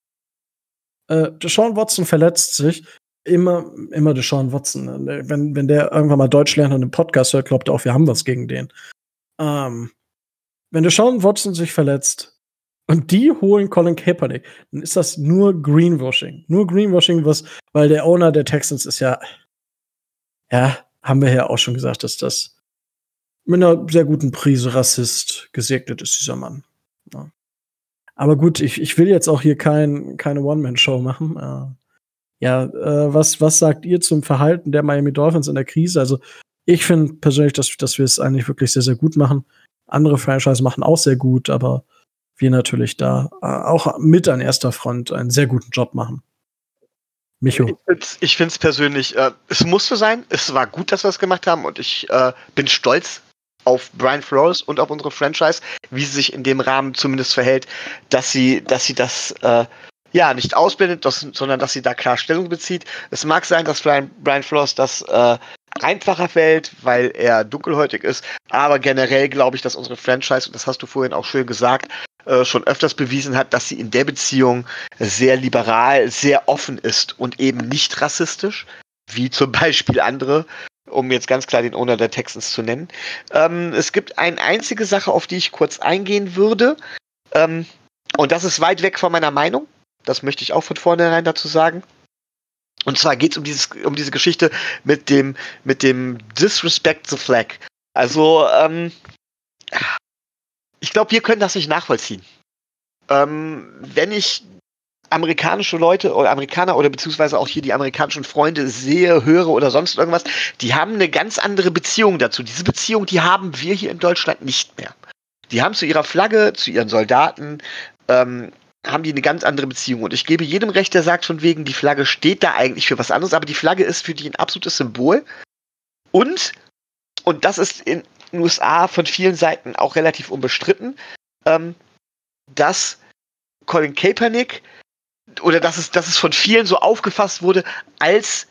S1: Äh, Deshaun Watson verletzt sich. Immer, immer Deshaun Watson. Wenn, wenn der irgendwann mal Deutsch lernt und einen Podcast hört, glaubt er auch, wir haben was gegen den. Ähm, wenn Deshaun Watson sich verletzt und die holen Colin Kaepernick, dann ist das nur Greenwashing. Nur Greenwashing, was, weil der Owner der Texans ist ja, ja, haben wir ja auch schon gesagt, dass das mit einer sehr guten Prise Rassist gesegnet ist, dieser Mann. Ja. Aber gut, ich, ich will jetzt auch hier kein, keine One-Man-Show machen. Äh, ja, äh, was, was sagt ihr zum Verhalten der Miami Dolphins in der Krise? Also, ich finde persönlich, dass, dass wir es eigentlich wirklich sehr, sehr gut machen. Andere Franchise machen auch sehr gut, aber wir natürlich da äh, auch mit an erster Front einen sehr guten Job machen. Micho.
S3: Ich finde es persönlich, äh, es musste sein. Es war gut, dass wir es gemacht haben und ich äh, bin stolz auf Brian Flores und auf unsere Franchise, wie sie sich in dem Rahmen zumindest verhält, dass sie, dass sie das äh, ja nicht ausblendet, das, sondern dass sie da klar Stellung bezieht. Es mag sein, dass Brian, Brian Flores das äh, einfacher fällt, weil er dunkelhäutig ist, aber generell glaube ich, dass unsere Franchise, und das hast du vorhin auch schön gesagt, äh, schon öfters bewiesen hat, dass sie in der Beziehung sehr liberal, sehr offen ist und eben nicht rassistisch, wie zum Beispiel andere, um jetzt ganz klar den Owner der Texans zu nennen. Ähm, es gibt eine einzige Sache, auf die ich kurz eingehen würde, ähm, und das ist weit weg von meiner Meinung, das möchte ich auch von vornherein dazu sagen. Und zwar geht es um dieses, um diese Geschichte mit dem, mit dem Disrespect the Flag. Also, ähm, ich glaube, wir können das nicht nachvollziehen. Ähm, wenn ich amerikanische Leute oder Amerikaner oder beziehungsweise auch hier die amerikanischen Freunde sehe, höre oder sonst irgendwas, die haben eine ganz andere Beziehung dazu. Diese Beziehung, die haben wir hier in Deutschland nicht mehr. Die haben zu ihrer Flagge, zu ihren Soldaten, ähm, haben die eine ganz andere Beziehung. Und ich gebe jedem recht, der sagt von wegen, die Flagge steht da eigentlich für was anderes, aber die Flagge ist für die ein absolutes Symbol. Und, und das ist in den U S A von vielen Seiten auch relativ unbestritten, ähm, dass Colin Kaepernick oder dass es, dass es von vielen so aufgefasst wurde als,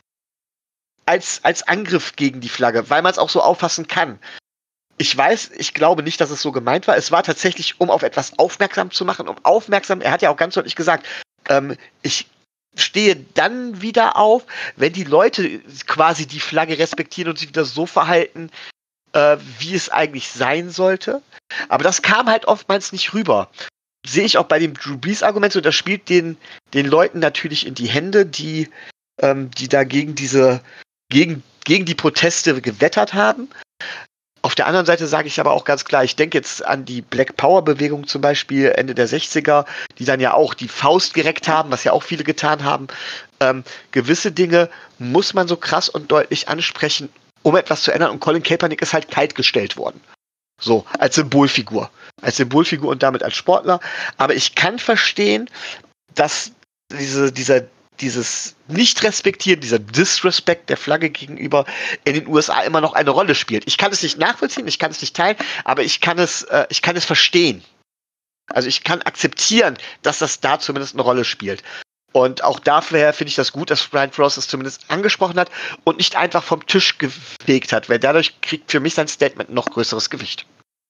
S3: als, als Angriff gegen die Flagge, weil man es auch so auffassen kann. Ich weiß, ich glaube nicht, dass es so gemeint war. Es war tatsächlich, um auf etwas aufmerksam zu machen, um aufmerksam, er hat ja auch ganz deutlich gesagt, ähm, ich stehe dann wieder auf, wenn die Leute quasi die Flagge respektieren und sich wieder so verhalten, äh, wie es eigentlich sein sollte. Aber das kam halt oftmals nicht rüber. Sehe ich auch bei dem Drew Brees Argument so, das spielt den, den Leuten natürlich in die Hände, die, ähm, die da gegen diese, gegen, gegen die Proteste gewettert haben. Auf der anderen Seite sage ich aber auch ganz klar, ich denke jetzt an die Black Power Bewegung zum Beispiel Ende der sechziger, die dann ja auch die Faust gereckt haben, was ja auch viele getan haben. Ähm, gewisse Dinge muss man so krass und deutlich ansprechen, um etwas zu ändern. Und Colin Kaepernick ist halt kaltgestellt worden. So, als Symbolfigur. Als Symbolfigur und damit als Sportler. Aber ich kann verstehen, dass diese, dieser, dieses Nicht-Respektieren, dieser Disrespect der Flagge gegenüber in den U S A immer noch eine Rolle spielt. Ich kann es nicht nachvollziehen, ich kann es nicht teilen, aber ich kann es, äh, ich kann es verstehen. Also ich kann akzeptieren, dass das da zumindest eine Rolle spielt. Und auch dafür finde ich das gut, dass Brian Flores es zumindest angesprochen hat und nicht einfach vom Tisch gefegt hat, weil dadurch kriegt für mich sein Statement noch größeres Gewicht.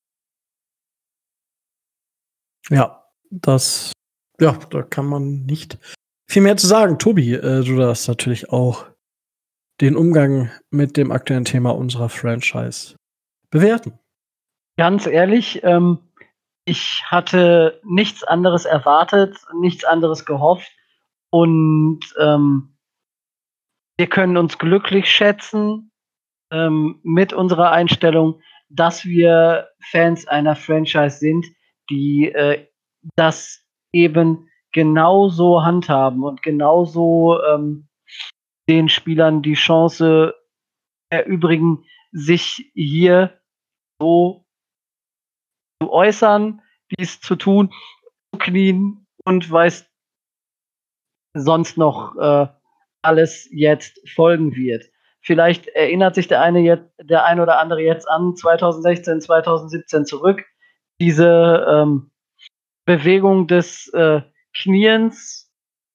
S1: Ja, das, ja, da kann man nicht viel mehr zu sagen. Tobi, äh, du darfst natürlich auch den Umgang mit dem aktuellen Thema unserer Franchise bewerten.
S2: Ganz ehrlich, ähm, ich hatte nichts anderes erwartet, nichts anderes gehofft und ähm, wir können uns glücklich schätzen ähm, mit unserer Einstellung, dass wir Fans einer Franchise sind, die äh, das eben genauso handhaben und genauso ähm, den Spielern die Chance erübrigen, sich hier so zu äußern, dies zu tun, zu knien und weiß sonst noch äh, alles jetzt folgen wird. Vielleicht erinnert sich der eine jetzt, der ein oder andere jetzt an zwanzig sechzehn, zwanzig siebzehn zurück. Diese ähm, Bewegung des äh, Kniens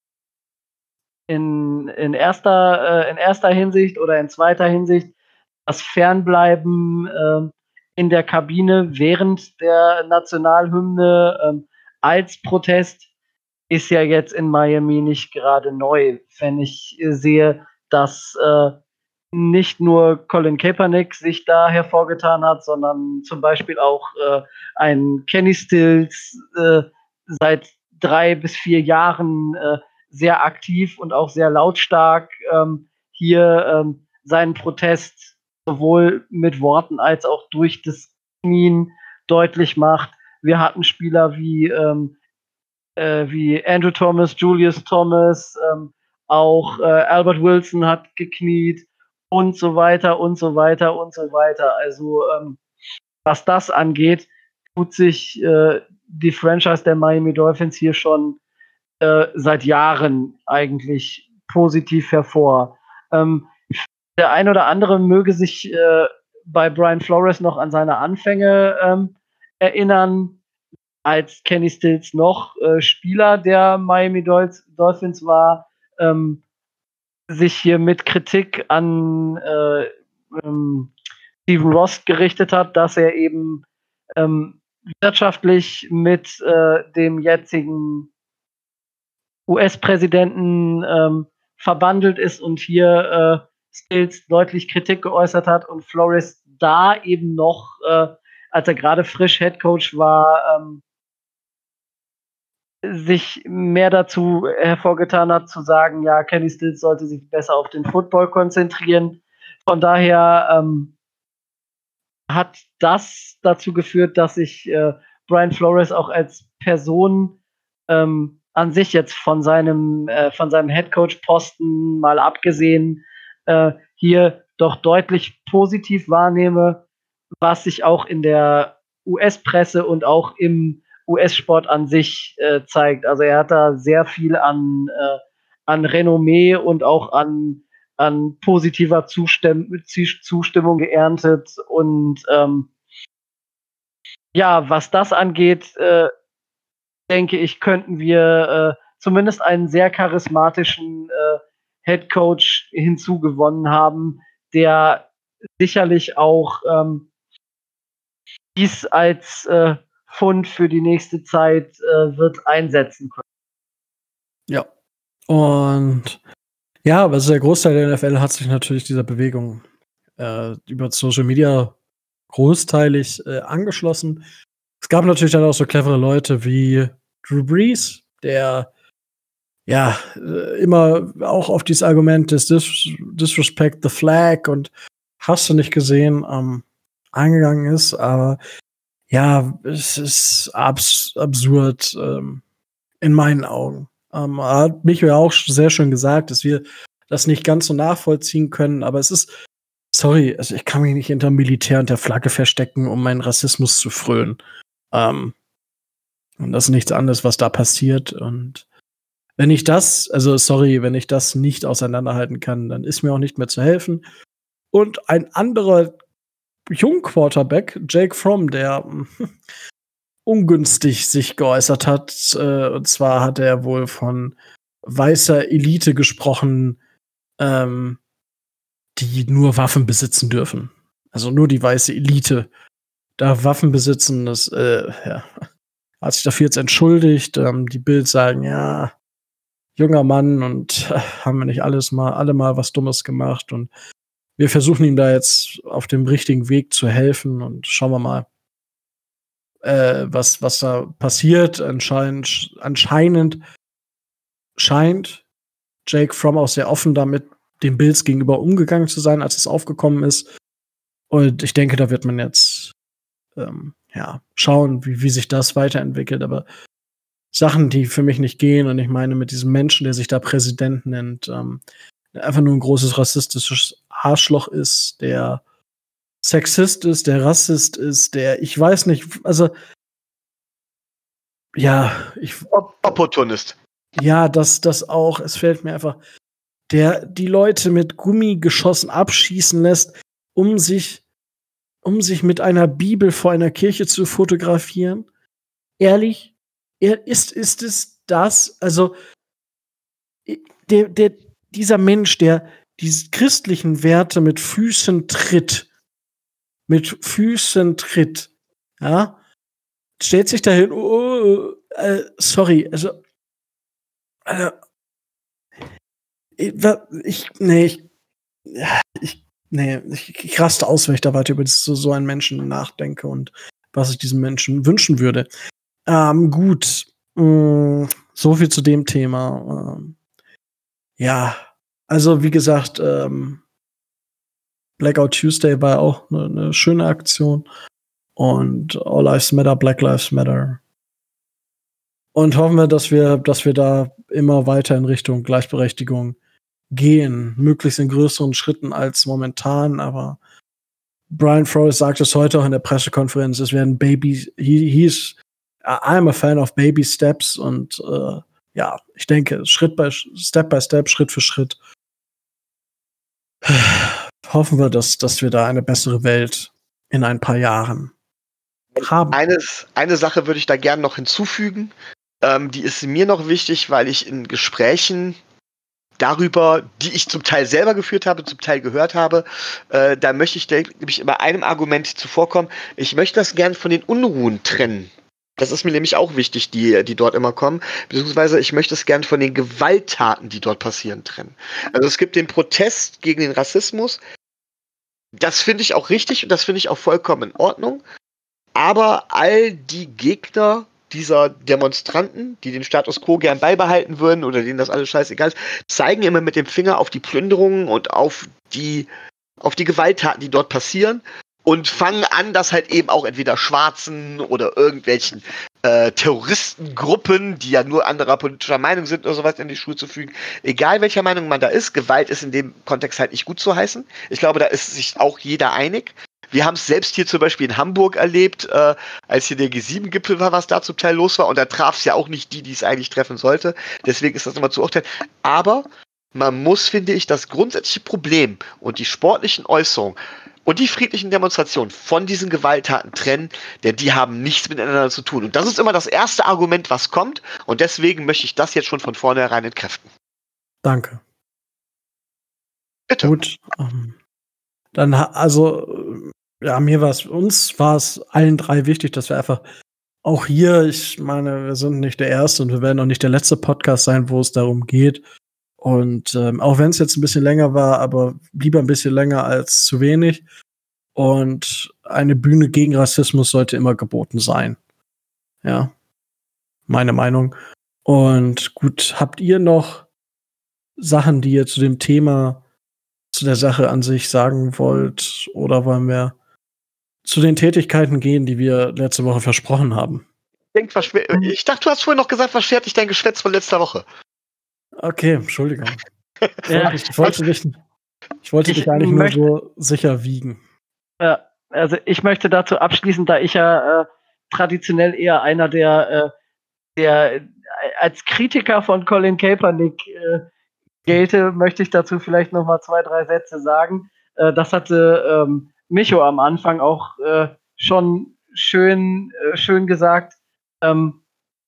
S2: in, in, erster, äh, in erster Hinsicht oder in zweiter Hinsicht, das Fernbleiben äh, in der Kabine während der Nationalhymne äh, als Protest ist ja jetzt in Miami nicht gerade neu, wenn ich sehe, dass äh, nicht nur Colin Kaepernick sich da hervorgetan hat, sondern zum Beispiel auch äh, ein Kenny Stills äh, seit drei bis vier Jahren äh, sehr aktiv und auch sehr lautstark ähm, hier ähm, seinen Protest sowohl mit Worten als auch durch das Knien deutlich macht. Wir hatten Spieler wie ähm, äh, wie Andrew Thomas, Julius Thomas, ähm, auch äh, Albert Wilson hat gekniet und so weiter und so weiter und so weiter. Also ähm, was das angeht, tut sich äh, die Franchise der Miami Dolphins hier schon äh, seit Jahren eigentlich positiv hervor. Ähm, der ein oder andere möge sich äh, bei Brian Flores noch an seine Anfänge ähm, erinnern, als Kenny Stills noch äh, Spieler der Miami Dolph- Dolphins war, ähm, sich hier mit Kritik an äh, ähm, Stephen Ross gerichtet hat, dass er eben ähm, wirtschaftlich mit äh, dem jetzigen U S-Präsidenten ähm, verbandelt ist und hier äh, Stills deutlich Kritik geäußert hat und Flores da eben noch, äh, als er gerade frisch Head Coach war, ähm, sich mehr dazu hervorgetan hat, zu sagen, ja, Kenny Stills sollte sich besser auf den Football konzentrieren. Von daher ähm, hat das dazu geführt, dass ich äh, Brian Flores auch als Person ähm, an sich jetzt von seinem, äh, von seinem Headcoach-Posten mal abgesehen, äh, hier doch deutlich positiv wahrnehme, was sich auch in der U S-Presse und auch im U S-Sport an sich äh, zeigt. Also er hat da sehr viel an, äh, an Renommee und auch an, an positiver Zustimm Zustimmung geerntet. Und ähm, ja, was das angeht, äh, denke ich, könnten wir äh, zumindest einen sehr charismatischen äh, Head Coach hinzugewonnen haben, der sicherlich auch ähm, dies als äh, Fund für die nächste Zeit äh, wird einsetzen können.
S1: Ja. Und ja, aber der Großteil der N F L hat sich natürlich dieser Bewegung äh, über Social Media großteilig äh, angeschlossen. Es gab natürlich dann auch so clevere Leute wie Drew Brees, der ja äh, immer auch auf dieses Argument des Dis Disrespect the Flag und hast du nicht gesehen ähm, eingegangen ist, aber ja, es ist abs absurd ähm, in meinen Augen. Ähm, hat Michael auch sehr schön gesagt, dass wir das nicht ganz so nachvollziehen können, aber es ist, sorry, also ich kann mich nicht hinter Militär und der Flagge verstecken, um meinen Rassismus zu frönen. Ähm, und das ist nichts anderes, was da passiert. Und wenn ich das, also sorry, wenn ich das nicht auseinanderhalten kann, dann ist mir auch nicht mehr zu helfen. Und ein anderer Jungquarterback, Jake Fromm, der ungünstig sich geäußert hat. Äh, und zwar hat er wohl von weißer Elite gesprochen, ähm, die nur Waffen besitzen dürfen. Also nur die weiße Elite darf Waffen besitzen. Das äh, ja, hat sich dafür jetzt entschuldigt. Ähm, die Bild sagen, ja, junger Mann und äh, haben wir nicht alles mal, alle mal was Dummes gemacht und wir versuchen ihm da jetzt auf dem richtigen Weg zu helfen und schauen wir mal, äh, was, was da passiert. Anscheinend, anscheinend scheint Jake Fromm auch sehr offen damit den Bills gegenüber umgegangen zu sein, als es aufgekommen ist. Und ich denke, da wird man jetzt ähm, ja, schauen, wie, wie sich das weiterentwickelt. Aber Sachen, die für mich nicht gehen, und ich meine mit diesem Menschen, der sich da Präsident nennt, ähm, der einfach nur ein großes rassistisches Arschloch ist, der Sexist ist, der Rassist ist, der, ich weiß nicht, also ja, ich
S3: Opportunist.
S1: Ja, das, das auch. Es fällt mir einfach, der die Leute mit Gummigeschossen abschießen lässt, um sich, um sich mit einer Bibel vor einer Kirche zu fotografieren. Ehrlich, er ist, ist es das? Also, der, der, dieser Mensch, der diese christlichen Werte mit Füßen tritt, mit Füßen tritt, ja, stellt sich dahin, oh, äh, sorry, also, äh, ich, nee, ich, ich, nee, ich, ich raste aus, wenn ich da weiter über so, so einen Menschen nachdenke und was ich diesem Menschen wünschen würde. Ähm, gut, mh, so viel zu dem Thema. Ähm, ja, also wie gesagt, ähm, Blackout Tuesday war auch eine ne schöne Aktion und All Lives Matter, Black Lives Matter. Und hoffen wir, dass wir, dass wir da immer weiter in Richtung Gleichberechtigung gehen, möglichst in größeren Schritten als momentan, aber Brian Flores sagt es heute auch in der Pressekonferenz, es werden Baby, he, he's, I'm a fan of baby steps und äh, ja, ich denke, Schritt bei Step by Step, Schritt für Schritt hoffen wir, dass, dass wir da eine bessere Welt in ein paar Jahren haben.
S3: Eines, eine Sache würde ich da gerne noch hinzufügen, ähm, die ist mir noch wichtig, weil ich in Gesprächen darüber, die ich zum Teil selber geführt habe, zum Teil gehört habe, äh, da möchte ich nämlich immer einem Argument zuvorkommen. Ich möchte das gern von den Unruhen trennen. Das ist mir nämlich auch wichtig, die, die dort immer kommen. Beziehungsweise ich möchte es gern von den Gewalttaten, die dort passieren, trennen. Also es gibt den Protest gegen den Rassismus. Das finde ich auch richtig und das finde ich auch vollkommen in Ordnung. Aber all die Gegner dieser Demonstranten, die den Status quo gern beibehalten würden oder denen das alles scheißegal ist, zeigen immer mit dem Finger auf die Plünderungen und auf die, auf die Gewalttaten, die dort passieren und fangen an, das halt eben auch entweder Schwarzen oder irgendwelchen äh, Terroristengruppen, die ja nur anderer politischer Meinung sind oder sowas, in die Schuhe zu fügen. Egal welcher Meinung man da ist, Gewalt ist in dem Kontext halt nicht gut zu heißen. Ich glaube, da ist sich auch jeder einig. Wir haben es selbst hier zum Beispiel in Hamburg erlebt, äh, als hier der G sieben Gipfel war, was da zum Teil los war. Und da traf es ja auch nicht die, die es eigentlich treffen sollte. Deswegen ist das immer zu urteilen. Aber man muss, finde ich, das grundsätzliche Problem und die sportlichen Äußerungen und die friedlichen Demonstrationen von diesen Gewalttaten trennen, denn die haben nichts miteinander zu tun. Und das ist immer das erste Argument, was kommt. Und deswegen möchte ich das jetzt schon von vornherein entkräften.
S1: Danke.
S3: Bitte.
S1: Gut. Ähm, dann, ha- also, ja, mir war es, uns war es allen drei wichtig, dass wir einfach auch hier, ich meine, wir sind nicht der erste und wir werden auch nicht der letzte Podcast sein, wo es darum geht. Und ähm, auch wenn es jetzt ein bisschen länger war, aber lieber ein bisschen länger als zu wenig. Und eine Bühne gegen Rassismus sollte immer geboten sein. Ja, meine Meinung. Und gut, habt ihr noch Sachen, die ihr zu dem Thema, zu der Sache an sich sagen wollt? Oder wollen wir zu den Tätigkeiten gehen, die wir letzte Woche versprochen haben?
S3: Denk, was schwer- ich dachte, du hast vorhin noch gesagt, was schert dich dein Geschwätz von letzter Woche?
S1: Okay, Entschuldigung. Ich
S2: Ja,
S1: wollte, ich wollte, dich, ich wollte
S2: Ich
S1: dich eigentlich nur
S2: möchte-
S1: so sicher wiegen.
S2: Ja, also ich möchte dazu abschließen, da ich ja äh, traditionell eher einer der, äh, der äh, als Kritiker von Colin Kaepernick äh, gelte, möchte ich dazu vielleicht noch mal zwei, drei Sätze sagen. Äh, das hatte ähm, Micho am Anfang auch äh, schon schön, äh, schön gesagt. Ähm,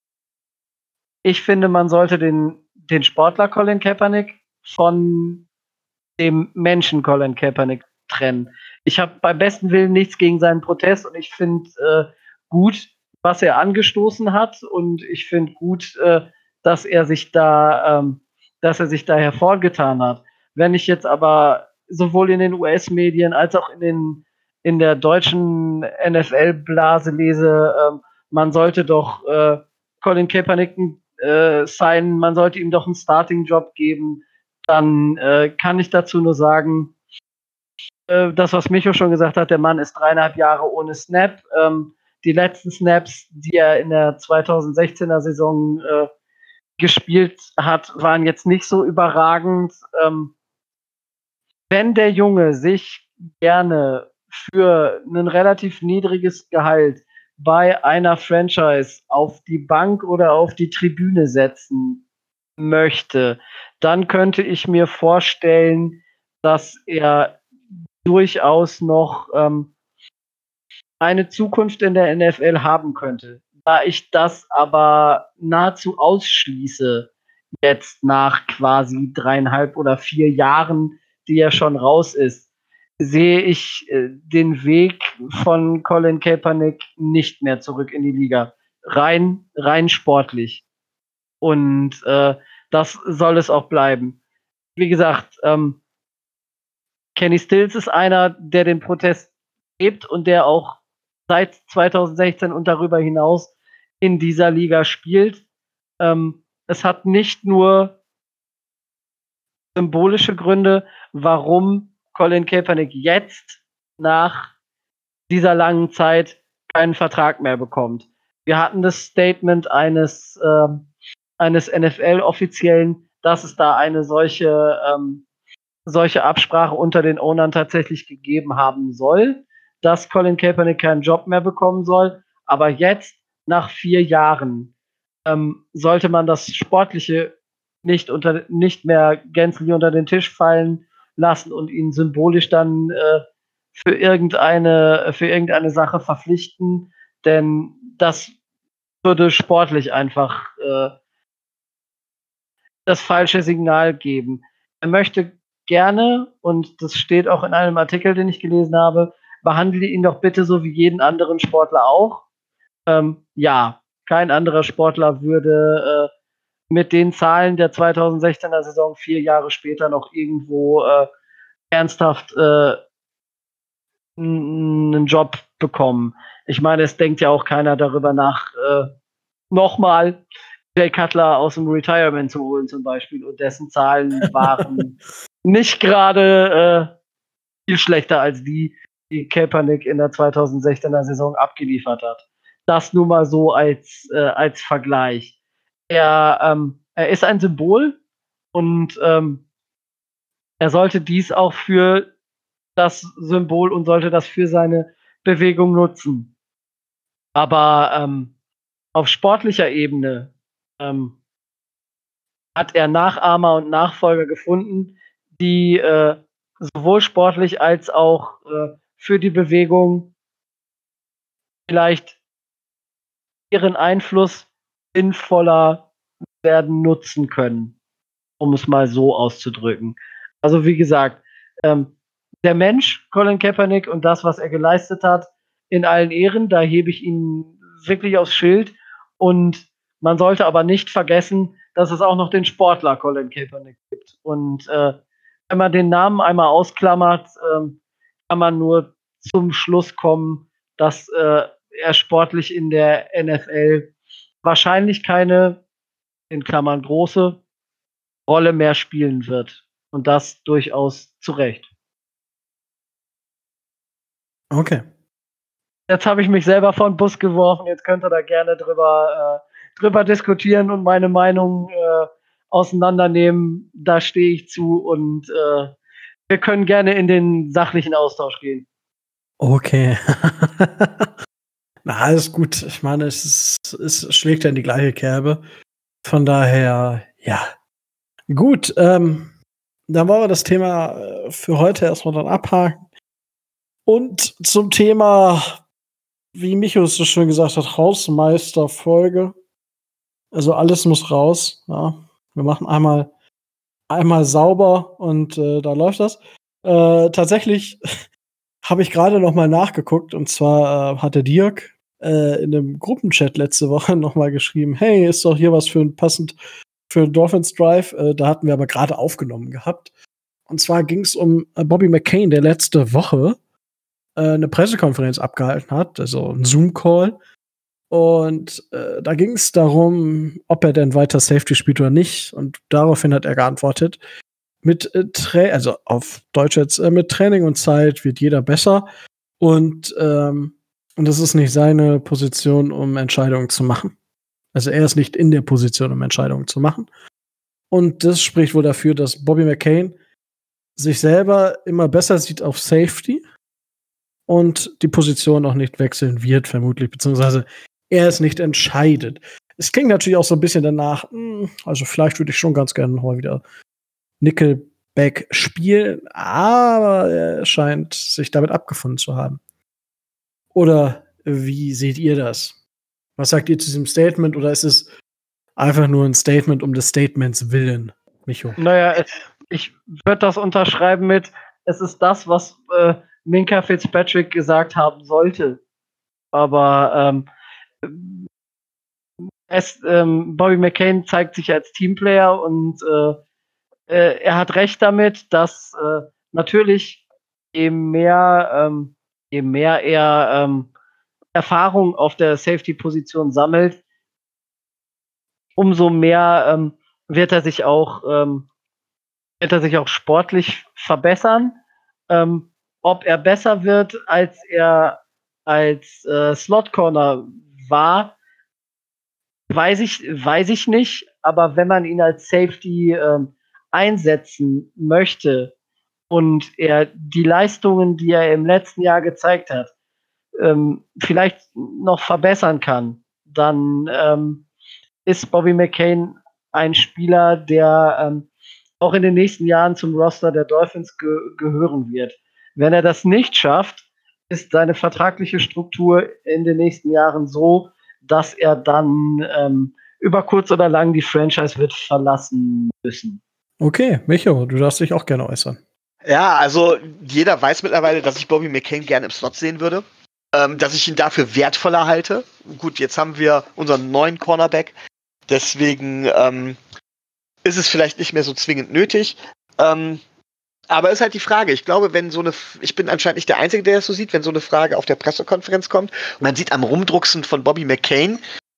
S2: ich finde, man sollte den, den Sportler Colin Kaepernick von dem Menschen Colin Kaepernick trennen. Ich habe beim besten Willen nichts gegen seinen Protest und ich finde äh, gut, was er angestoßen hat und ich finde gut, äh, dass er sich da, ähm, dass er sich da hervorgetan hat. Wenn ich jetzt aber sowohl in den U S-Medien als auch in den in der deutschen N F L-Blase lese, ähm, man sollte doch äh, Colin Kaepernick äh, signen, man sollte ihm doch einen Starting-Job geben, dann äh, kann ich dazu nur sagen, äh, das, was Micho schon gesagt hat, der Mann ist dreieinhalb Jahre ohne Snap. Ähm, die letzten Snaps, die er in der zweitausendsechzehner Saison äh, gespielt hat, waren jetzt nicht so überragend. Ähm, wenn der Junge sich gerne für ein relativ niedriges Gehalt bei einer Franchise auf die Bank oder auf die Tribüne setzen möchte, dann könnte ich mir vorstellen, dass er durchaus noch ähm, eine Zukunft in der N F L haben könnte. Da ich das aber nahezu ausschließe, jetzt nach quasi dreieinhalb oder vier Jahren, die er schon raus ist, sehe ich äh, den Weg von Colin Kaepernick nicht mehr zurück in die Liga. Rein, rein sportlich. Und äh, das soll es auch bleiben. Wie gesagt, ähm, Kenny Stills ist einer, der den Protest lebt und der auch seit zweitausendsechzehn und darüber hinaus in dieser Liga spielt. Ähm, es hat nicht nur symbolische Gründe, warum Colin Kaepernick jetzt nach dieser langen Zeit keinen Vertrag mehr bekommt. Wir hatten das Statement eines, äh, eines N F L-Offiziellen, dass es da eine solche, ähm, solche Absprache unter den Ownern tatsächlich gegeben haben soll, dass Colin Kaepernick keinen Job mehr bekommen soll. Aber jetzt, nach vier Jahren, ähm, sollte man das Sportliche nicht, unter, nicht mehr gänzlich unter den Tisch fallen lassen und ihn symbolisch dann äh, für irgendeine, für irgendeine Sache verpflichten, denn das würde sportlich einfach äh, das falsche Signal geben. Er möchte gerne, und das steht auch in einem Artikel, den ich gelesen habe, behandle ihn doch bitte so wie jeden anderen Sportler auch. Ähm, ja, kein anderer Sportler würde äh, mit den Zahlen der zweitausendsechzehner Saison vier Jahre später noch irgendwo äh, ernsthaft äh, einen Job bekommen. Ich meine, es denkt ja auch keiner darüber nach, äh, nochmal Jay Cutler aus dem Retirement zu holen zum Beispiel. Und dessen Zahlen waren nicht gerade äh, viel schlechter als die, die Kaepernick in der zweitausendsechzehner Saison abgeliefert hat. Das nur mal so als, äh, als Vergleich. Er, ähm, er ist ein Symbol und ähm, er sollte dies auch für das Symbol und sollte das für seine Bewegung nutzen. Aber ähm, auf sportlicher Ebene ähm, hat er Nachahmer und Nachfolger gefunden, die äh, sowohl sportlich als auch äh, für die Bewegung vielleicht ihren Einfluss sinnvoller werden nutzen können, um es mal so auszudrücken. Also wie gesagt, ähm, der Mensch, Colin Kaepernick, und das, was er geleistet hat, in allen Ehren, da hebe ich ihn wirklich aufs Schild. Und man sollte aber nicht vergessen, dass es auch noch den Sportler Colin Kaepernick gibt. Und äh, wenn man den Namen einmal ausklammert, ähm, kann man nur zum Schluss kommen, dass äh, er sportlich in der N F L wahrscheinlich keine, in Klammern große, Rolle mehr spielen wird. Und das durchaus zu Recht.
S1: Okay.
S2: Jetzt habe ich mich selber vor den Bus geworfen. Jetzt könnt ihr da gerne drüber, äh, drüber diskutieren und meine Meinung äh, auseinandernehmen. Da stehe ich zu und äh, wir können gerne in den sachlichen Austausch gehen.
S1: Okay. Na, alles gut. Ich meine, es, ist, es schlägt ja in die gleiche Kerbe. Von daher, ja. Gut, ähm, dann wollen wir das Thema für heute erstmal dann abhaken. Und zum Thema, wie Micho es so schön gesagt hat, Hausmeisterfolge. Also alles muss raus. Ja. Wir machen einmal, einmal sauber und äh, da läuft das. Äh, tatsächlich habe ich gerade noch mal nachgeguckt und zwar äh, hat der Dirk äh, in einem Gruppenchat letzte Woche noch mal geschrieben, hey, ist doch hier was für ein passend für Dolphins Drive. Äh, da hatten wir aber gerade aufgenommen gehabt. Und zwar ging es um äh, Bobby McCain, der letzte Woche äh, eine Pressekonferenz abgehalten hat, also ein Zoom-Call. Und äh, da ging es darum, ob er denn weiter Safety spielt oder nicht. Und daraufhin hat er geantwortet, mit äh, Tra- also auf Deutsch jetzt, äh, mit Training und Zeit wird jeder besser. Und, ähm, und das ist nicht seine Position, um Entscheidungen zu machen. Also er ist nicht in der Position, um Entscheidungen zu machen. Und das spricht wohl dafür, dass Bobby McCain sich selber immer besser sieht auf Safety und die Position auch nicht wechseln wird, vermutlich, beziehungsweise er es nicht entscheidet. Es klingt natürlich auch so ein bisschen danach, mh, also vielleicht würde ich schon ganz gerne mal wieder Nickelback spielen, aber er scheint sich damit abgefunden zu haben. Oder wie seht ihr das? Was sagt ihr zu diesem Statement? Oder ist es einfach nur ein Statement um des Statements willen, Micho?
S2: Naja, es, ich würde das unterschreiben mit, es ist das, was äh, Minkah Fitzpatrick gesagt haben sollte. Aber ähm, es, ähm, Bobby McCain zeigt sich als Teamplayer und äh, äh, er hat recht damit, dass äh, natürlich je mehr, ähm, je mehr er ähm, Erfahrung auf der Safety-Position sammelt, umso mehr ähm, wird er sich auch ähm, wird er sich auch sportlich verbessern. Ähm, ob er besser wird, als er als äh, Slot Corner war, weiß ich, weiß ich nicht. Aber wenn man ihn als Safety ähm, einsetzen möchte und er die Leistungen, die er im letzten Jahr gezeigt hat, ähm, vielleicht noch verbessern kann, dann ähm, ist Bobby McCain ein Spieler, der ähm, auch in den nächsten Jahren zum Roster der Dolphins ge gehören wird. Wenn er das nicht schafft, ist seine vertragliche Struktur in den nächsten Jahren so, dass er dann ähm, über kurz oder lang die Franchise wird verlassen müssen.
S1: Okay, Micho, du darfst dich auch gerne äußern.
S3: Ja, also jeder weiß mittlerweile, dass ich Bobby McCain gerne im Slot sehen würde. Ähm, dass ich ihn dafür wertvoller halte. Gut, jetzt haben wir unseren neuen Cornerback. Deswegen ähm, ist es vielleicht nicht mehr so zwingend nötig. Ähm, aber ist halt die Frage. Ich glaube, wenn so eine, ich bin anscheinend nicht der Einzige, der das so sieht, wenn so eine Frage auf der Pressekonferenz kommt und man sieht am Rumdrucksen von Bobby McCain,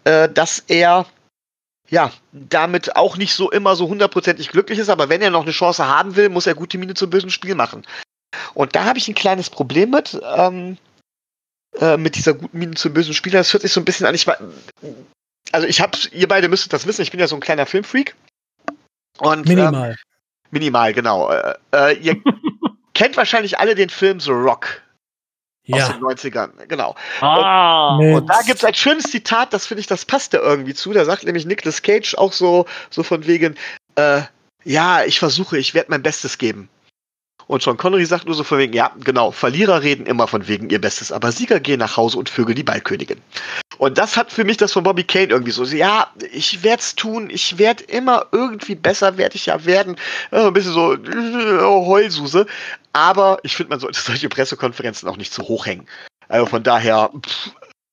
S3: äh, dass er ja damit auch nicht so immer so hundertprozentig glücklich ist, aber wenn er noch eine Chance haben will, muss er gute Miene zum bösen Spiel machen. Und da habe ich ein kleines Problem mit, ähm, äh, mit dieser guten Miene zum bösen Spiel. Das hört sich so ein bisschen an, ich war, also ich hab's, ihr beide müsstet das wissen, ich bin ja so ein kleiner Filmfreak. Und,
S1: Minimal.
S3: Ähm, minimal, genau. Äh, äh, ihr kennt wahrscheinlich alle den Film The Rock. Aus
S1: Ja.
S3: den neunzigern, genau.
S2: Ah.
S3: Und, und da gibt es ein schönes Zitat, das finde ich, das passt da irgendwie zu. Da sagt nämlich Nicolas Cage auch so, so von wegen, äh, ja, ich versuche, ich werde mein Bestes geben. Und Sean Connery sagt nur so von wegen, ja, genau, Verlierer reden immer von wegen ihr Bestes, aber Sieger gehen nach Hause und vögeln die Ballkönigin. Und das hat für mich das von Bobby Kane irgendwie so, ja, ich werde es tun, ich werde immer irgendwie besser, werde ich ja werden. Ja, ein bisschen so äh, Heulsuse. Aber ich finde, man sollte solche Pressekonferenzen auch nicht zu hoch hängen. Also von daher, pff,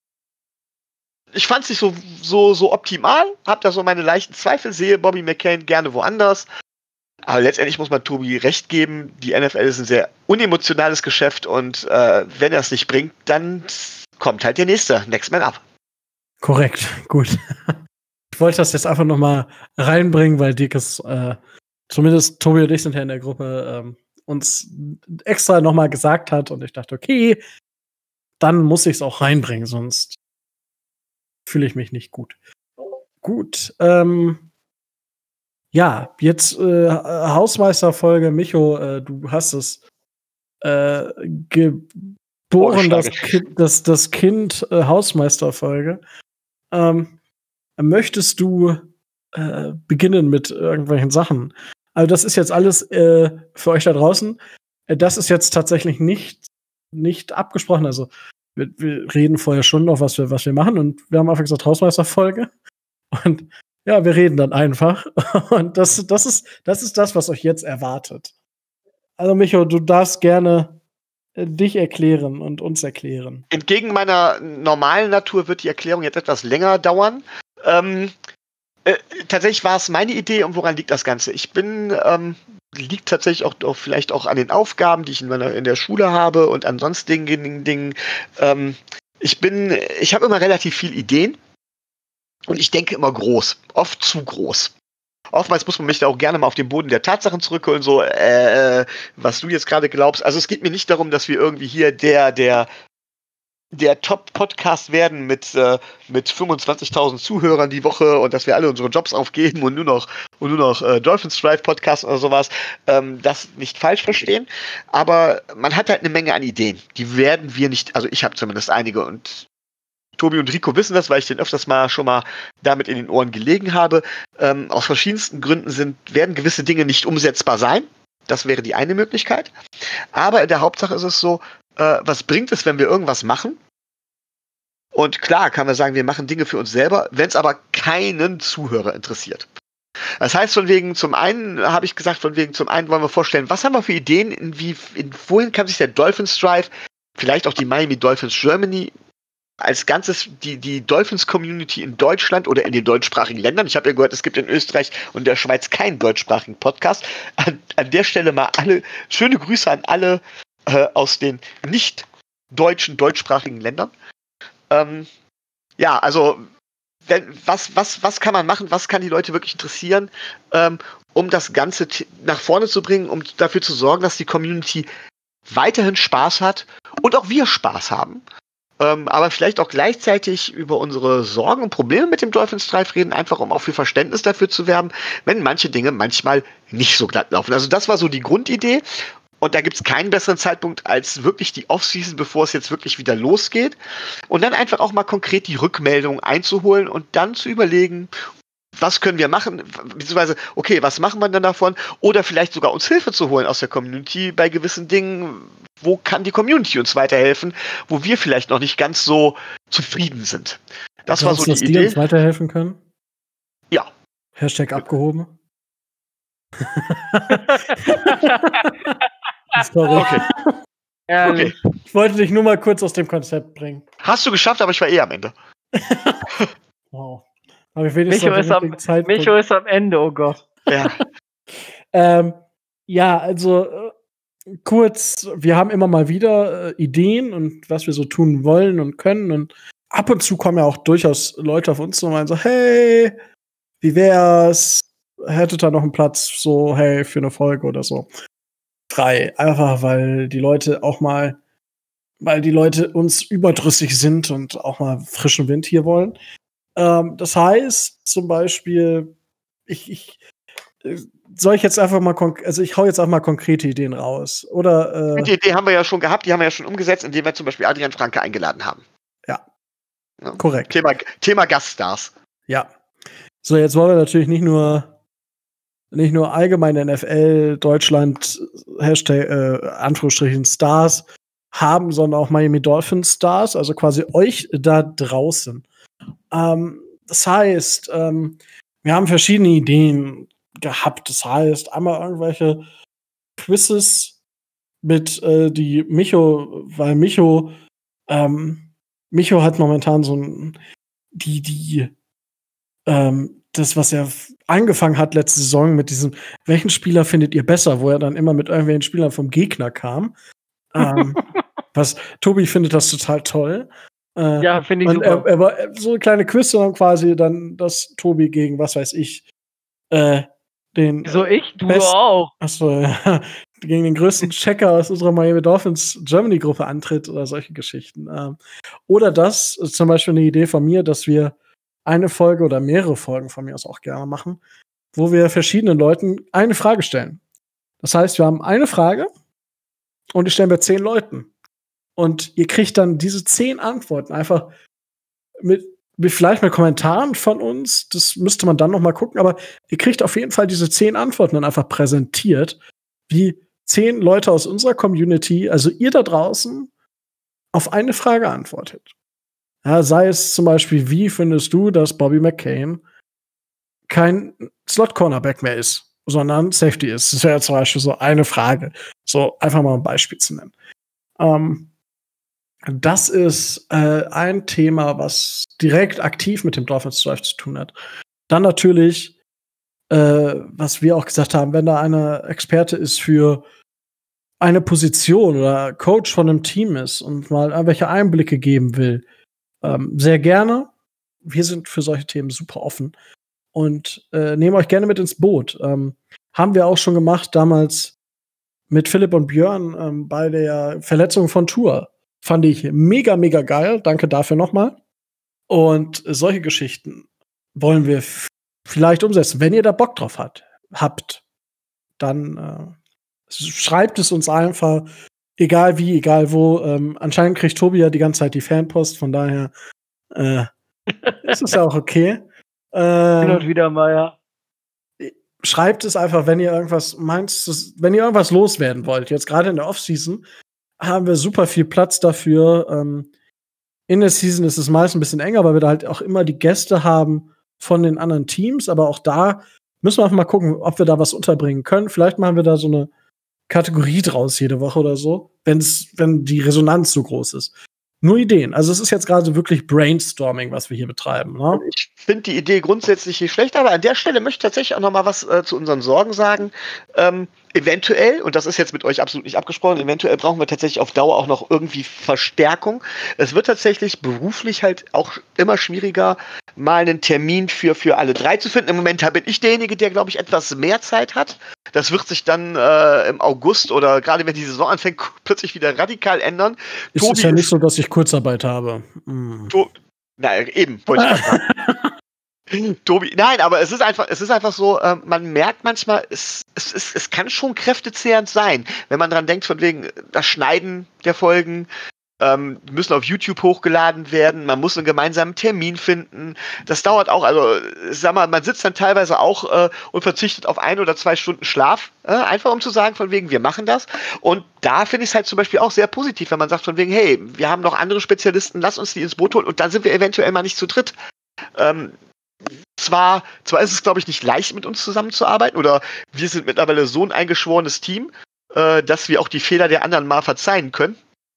S3: ich fand es nicht so, so, so optimal, hab da so meine leichten Zweifel, sehe Bobby McCain gerne woanders. Aber letztendlich muss man Tobi recht geben, die N F L ist ein sehr unemotionales Geschäft und äh, wenn er es nicht bringt, dann kommt halt der nächste, Next Man Up.
S1: Korrekt, gut. Ich wollte das jetzt einfach noch mal reinbringen, weil Dickes, äh, zumindest Tobi und ich sind ja in der Gruppe, ähm, uns extra noch mal gesagt hat und ich dachte, okay, dann muss ich es auch reinbringen, sonst fühle ich mich nicht gut. Gut, ähm, ja, jetzt äh, Hausmeisterfolge. Micho, äh, du hast es äh, geboren, das Kind, das, das Kind äh, Hausmeisterfolge. Ähm, möchtest du äh, beginnen mit irgendwelchen Sachen? Also das ist jetzt alles äh, für euch da draußen. Äh, das ist jetzt tatsächlich nicht, nicht abgesprochen. Also wir, wir reden vorher schon noch, was wir, was wir machen. Und wir haben einfach gesagt, Hausmeisterfolge. Und ja, wir reden dann einfach. Und das, das, ist, das ist das, was euch jetzt erwartet. Also, Micho, du darfst gerne äh, dich erklären und uns erklären.
S3: Entgegen meiner normalen Natur wird die Erklärung jetzt etwas länger dauern. Ähm, äh, tatsächlich war es meine Idee und woran liegt das Ganze? Ich bin, ähm, liegt tatsächlich auch, auch vielleicht auch an den Aufgaben, die ich in meiner in der Schule habe und an sonstigen Dingen. Ähm, ich bin, ich habe immer relativ viel Ideen. Und ich denke immer groß, oft zu groß. Oftmals muss man mich da auch gerne mal auf den Boden der Tatsachen zurückholen, so, äh, was du jetzt gerade glaubst. Also es geht mir nicht darum, dass wir irgendwie hier der, der, der Top-Podcast werden mit, äh, mit fünfundzwanzigtausend Zuhörern die Woche und dass wir alle unsere Jobs aufgeben und nur noch, und nur noch äh, Dolphins Drive Podcast oder sowas. Ähm, das nicht falsch verstehen. Aber man hat halt eine Menge an Ideen. Die werden wir nicht, also ich habe zumindest einige und Tobi und Rico wissen das, weil ich den öfters mal schon mal damit in den Ohren gelegen habe. Ähm, aus verschiedensten Gründen sind, werden gewisse Dinge nicht umsetzbar sein. Das wäre die eine Möglichkeit. Aber in der Hauptsache ist es so, äh, was bringt es, wenn wir irgendwas machen? Und klar kann man sagen, wir machen Dinge für uns selber, wenn es aber keinen Zuhörer interessiert. Das heißt, von wegen, zum einen habe ich gesagt, von wegen, zum einen wollen wir vorstellen, was haben wir für Ideen, in wie, in, wohin kann sich der Dolphins Drive, vielleicht auch die Miami Dolphins Germany, als Ganzes die, die Dolphins-Community in Deutschland oder in den deutschsprachigen Ländern. Ich habe ja gehört, es gibt in Österreich und der Schweiz keinen deutschsprachigen Podcast. An, an der Stelle mal alle schöne Grüße an alle äh, aus den nicht deutschen, deutschsprachigen Ländern. Ähm, ja, also wenn, was, was, was kann man machen, was kann die Leute wirklich interessieren, ähm, um das Ganze t- nach vorne zu bringen, um dafür zu sorgen, dass die Community weiterhin Spaß hat und auch wir Spaß haben. Ähm, aber vielleicht auch gleichzeitig über unsere Sorgen und Probleme mit dem Dolphins Drive reden, einfach um auch für Verständnis dafür zu werben, wenn manche Dinge manchmal nicht so glatt laufen. Also das war so die Grundidee. Und da gibt es keinen besseren Zeitpunkt als wirklich die Offseason, bevor es jetzt wirklich wieder losgeht. Und dann einfach auch mal konkret die Rückmeldung einzuholen und dann zu überlegen, was können wir machen, beziehungsweise, okay, was machen wir dann davon? Oder vielleicht sogar uns Hilfe zu holen aus der Community bei gewissen Dingen. Wo kann die Community uns weiterhelfen, wo wir vielleicht noch nicht ganz so zufrieden sind? Das
S1: Glaubst
S3: war so
S1: du, dass
S3: die
S1: die
S3: Idee.
S1: uns weiterhelfen können?
S3: Ja.
S1: Hashtag abgehoben. Sorry.
S3: Okay.
S2: Ehrlich.
S3: Okay.
S1: Ich wollte dich nur mal kurz aus dem Konzept bringen.
S3: Hast du geschafft, aber ich war eh am Ende.
S1: Wow. Aber ich wenigstens
S2: Micho ist, am,
S1: Zeitpunkt.
S2: Micho ist am Ende, oh Gott.
S3: Ja.
S1: ähm, ja, also äh, kurz, wir haben immer mal wieder äh, Ideen und was wir so tun wollen und können und ab und zu kommen ja auch durchaus Leute auf uns zu und meinen so, hey, wie wär's? Hättet ihr noch einen Platz, so, hey, für eine Folge oder so? Frei. Einfach, weil die Leute auch mal, weil die Leute uns überdrüssig sind und auch mal frischen Wind hier wollen. Ähm, das heißt zum Beispiel, ich, ich soll ich jetzt einfach mal, konk- also ich hau jetzt auch mal konkrete Ideen raus. Oder, äh,
S3: Die Idee haben wir ja schon gehabt, die haben wir ja schon umgesetzt, indem wir zum Beispiel Adrian Franke eingeladen haben.
S1: Ja.
S3: Ja.
S1: Korrekt.
S3: Thema, Thema Gaststars.
S1: Ja. So, jetzt wollen wir natürlich nicht nur nicht nur allgemein N F L, Deutschland, Hashtag, äh, Anführungsstrichen Stars haben, sondern auch Miami Dolphins Stars, also quasi euch da draußen. Ähm, das heißt, ähm, wir haben verschiedene Ideen gehabt. Das heißt, einmal irgendwelche Quizzes mit äh, die Micho, weil Micho, ähm, Micho hat momentan so ein, die, die, ähm, das, was er f- angefangen hat letzte Saison mit diesem, welchen Spieler findet ihr besser, wo er dann immer mit irgendwelchen Spielern vom Gegner kam. Ähm, was Tobi findet das total toll. Äh,
S2: Ja, finde ich
S1: und er,
S2: super.
S1: er war so eine kleine Quiz, sondern quasi dann das Tobi gegen, was weiß ich, äh, den
S2: So ich? Du
S1: Best-
S2: auch.
S1: Achso, ja, gegen den größten Checker aus unserer Miami Dolphins Germany-Gruppe antritt oder solche Geschichten. Ähm, oder das ist zum Beispiel eine Idee von mir, dass wir eine Folge oder mehrere Folgen von mir aus auch gerne machen, wo wir verschiedenen Leuten eine Frage stellen. Das heißt, wir haben eine Frage und die stellen wir zehn Leuten. Und ihr kriegt dann diese zehn Antworten einfach mit, mit vielleicht mit Kommentaren von uns. Das müsste man dann noch mal gucken. Aber ihr kriegt auf jeden Fall diese zehn Antworten dann einfach präsentiert, wie zehn Leute aus unserer Community, also ihr da draußen, auf eine Frage antwortet. Ja, sei es zum Beispiel, wie findest du, dass Bobby McCain kein Slot-Cornerback mehr ist, sondern Safety ist? Das wäre zum Beispiel so eine Frage. So einfach mal ein Beispiel zu nennen. Ähm, Das ist äh, ein Thema, was direkt aktiv mit dem Dolphins Drive zu tun hat. Dann natürlich, äh, was wir auch gesagt haben, wenn da einer Experte ist für eine Position oder Coach von einem Team ist und mal irgendwelche Einblicke geben will, ähm, sehr gerne. Wir sind für solche Themen super offen und äh, nehmen euch gerne mit ins Boot. Ähm, haben wir auch schon gemacht damals mit Philipp und Björn ähm, bei der Verletzung von Tour. Fand ich mega, mega geil. Danke dafür nochmal. Und solche Geschichten wollen wir f- vielleicht umsetzen. Wenn ihr da Bock drauf hat, habt, dann äh, schreibt es uns einfach, egal wie, egal wo. Ähm, anscheinend kriegt Tobi ja die ganze Zeit die Fanpost, von daher äh, ist es ja auch okay.
S2: Hin und
S1: Ähm,
S2: wieder mal, ja.
S1: schreibt es einfach, wenn ihr irgendwas meint, das- wenn ihr irgendwas loswerden wollt. Jetzt gerade in der Offseason haben wir super viel Platz dafür. Ähm, in der Season ist es meist ein bisschen enger, weil wir da halt auch immer die Gäste haben von den anderen Teams. Aber auch da müssen wir einfach mal gucken, ob wir da was unterbringen können. Vielleicht machen wir da so eine Kategorie draus jede Woche oder so, wenn's, wenn die Resonanz so groß ist. Nur Ideen. Also es ist jetzt gerade wirklich Brainstorming, was wir hier betreiben. Ne?
S3: Ich finde die Idee grundsätzlich nicht schlecht, aber an der Stelle möchte ich tatsächlich auch noch mal was äh, zu unseren Sorgen sagen. Ähm, eventuell, und das ist jetzt mit euch absolut nicht abgesprochen, eventuell brauchen wir tatsächlich auf Dauer auch noch irgendwie Verstärkung. Es wird tatsächlich beruflich halt auch immer schwieriger, mal einen Termin für, für alle drei zu finden. Im Moment bin ich derjenige, der, glaube ich, etwas mehr Zeit hat. Das wird sich dann äh, im August oder gerade wenn die Saison anfängt, plötzlich wieder radikal ändern.
S1: Es
S3: Tobi
S1: ist ja nicht so, dass ich Kurzarbeit habe. Hm.
S3: To Na, eben, wollte ich gerade sagen. Tobi, nein, aber es ist einfach, es ist einfach so, ähm, man merkt manchmal, es, es, es, es kann schon kräftezehrend sein, wenn man dran denkt, von wegen das Schneiden der Folgen, ähm, die müssen auf YouTube hochgeladen werden, man muss einen gemeinsamen Termin finden. Das dauert auch, also sag mal, man sitzt dann teilweise auch äh, und verzichtet auf ein oder zwei Stunden Schlaf, äh, einfach um zu sagen, von wegen, wir machen das. Und da finde ich es halt zum Beispiel auch sehr positiv, wenn man sagt, von wegen, hey, wir haben noch andere Spezialisten, lass uns die ins Boot holen und dann sind wir eventuell mal nicht zu dritt. Ähm, Zwar, zwar ist es, glaube ich, nicht leicht, mit uns zusammenzuarbeiten, oder wir sind mittlerweile so ein eingeschworenes Team, äh, dass wir auch die Fehler der anderen mal verzeihen können.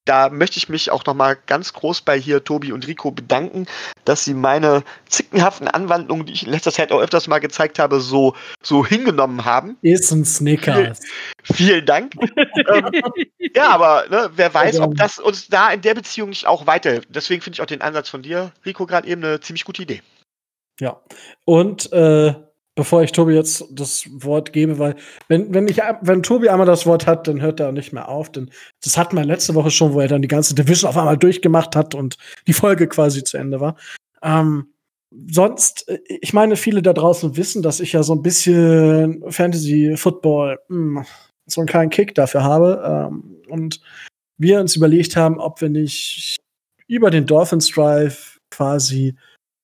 S3: da möchte ich mich auch nochmal ganz groß bei hier Tobi und Rico bedanken, dass sie meine zickenhaften Anwandlungen, die ich in letzter Zeit auch öfters mal gezeigt habe, so, so hingenommen haben.
S1: Ist ein Snickers.
S3: Viel, vielen Dank. ähm, ja, aber ne, wer weiß, ob das uns da in der Beziehung nicht auch weiterhilft. Deswegen finde ich auch den Ansatz von dir, Rico, gerade eben eine ziemlich gute Idee.
S1: Ja. Und äh, bevor ich Tobi jetzt das Wort gebe, weil wenn, wenn, ich, wenn Tobi einmal das Wort hat, dann hört er auch nicht mehr auf. Denn das hatten wir letzte Woche schon, wo er dann die ganze Division auf einmal durchgemacht hat und die Folge quasi zu Ende war. Ähm, sonst, ich meine, viele da draußen wissen, dass ich ja so ein bisschen Fantasy-Football, mh, so einen kleinen Kick dafür habe. Ähm, und wir uns überlegt haben, ob wir nicht über den Dolphins Drive quasi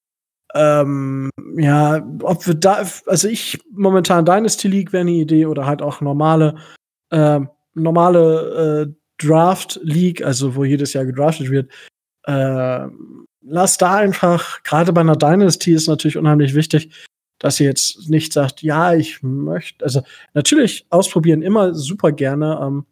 S1: Ähm, ja, ob wir da, also ich momentan Dynasty League wäre eine Idee oder halt auch normale, äh, normale äh, Draft League, also wo jedes Jahr gedraftet wird. Äh, lass da einfach, gerade bei einer Dynasty ist natürlich unheimlich wichtig, dass ihr jetzt nicht sagt, ja, ich möchte, also natürlich ausprobieren immer super gerne, ähm,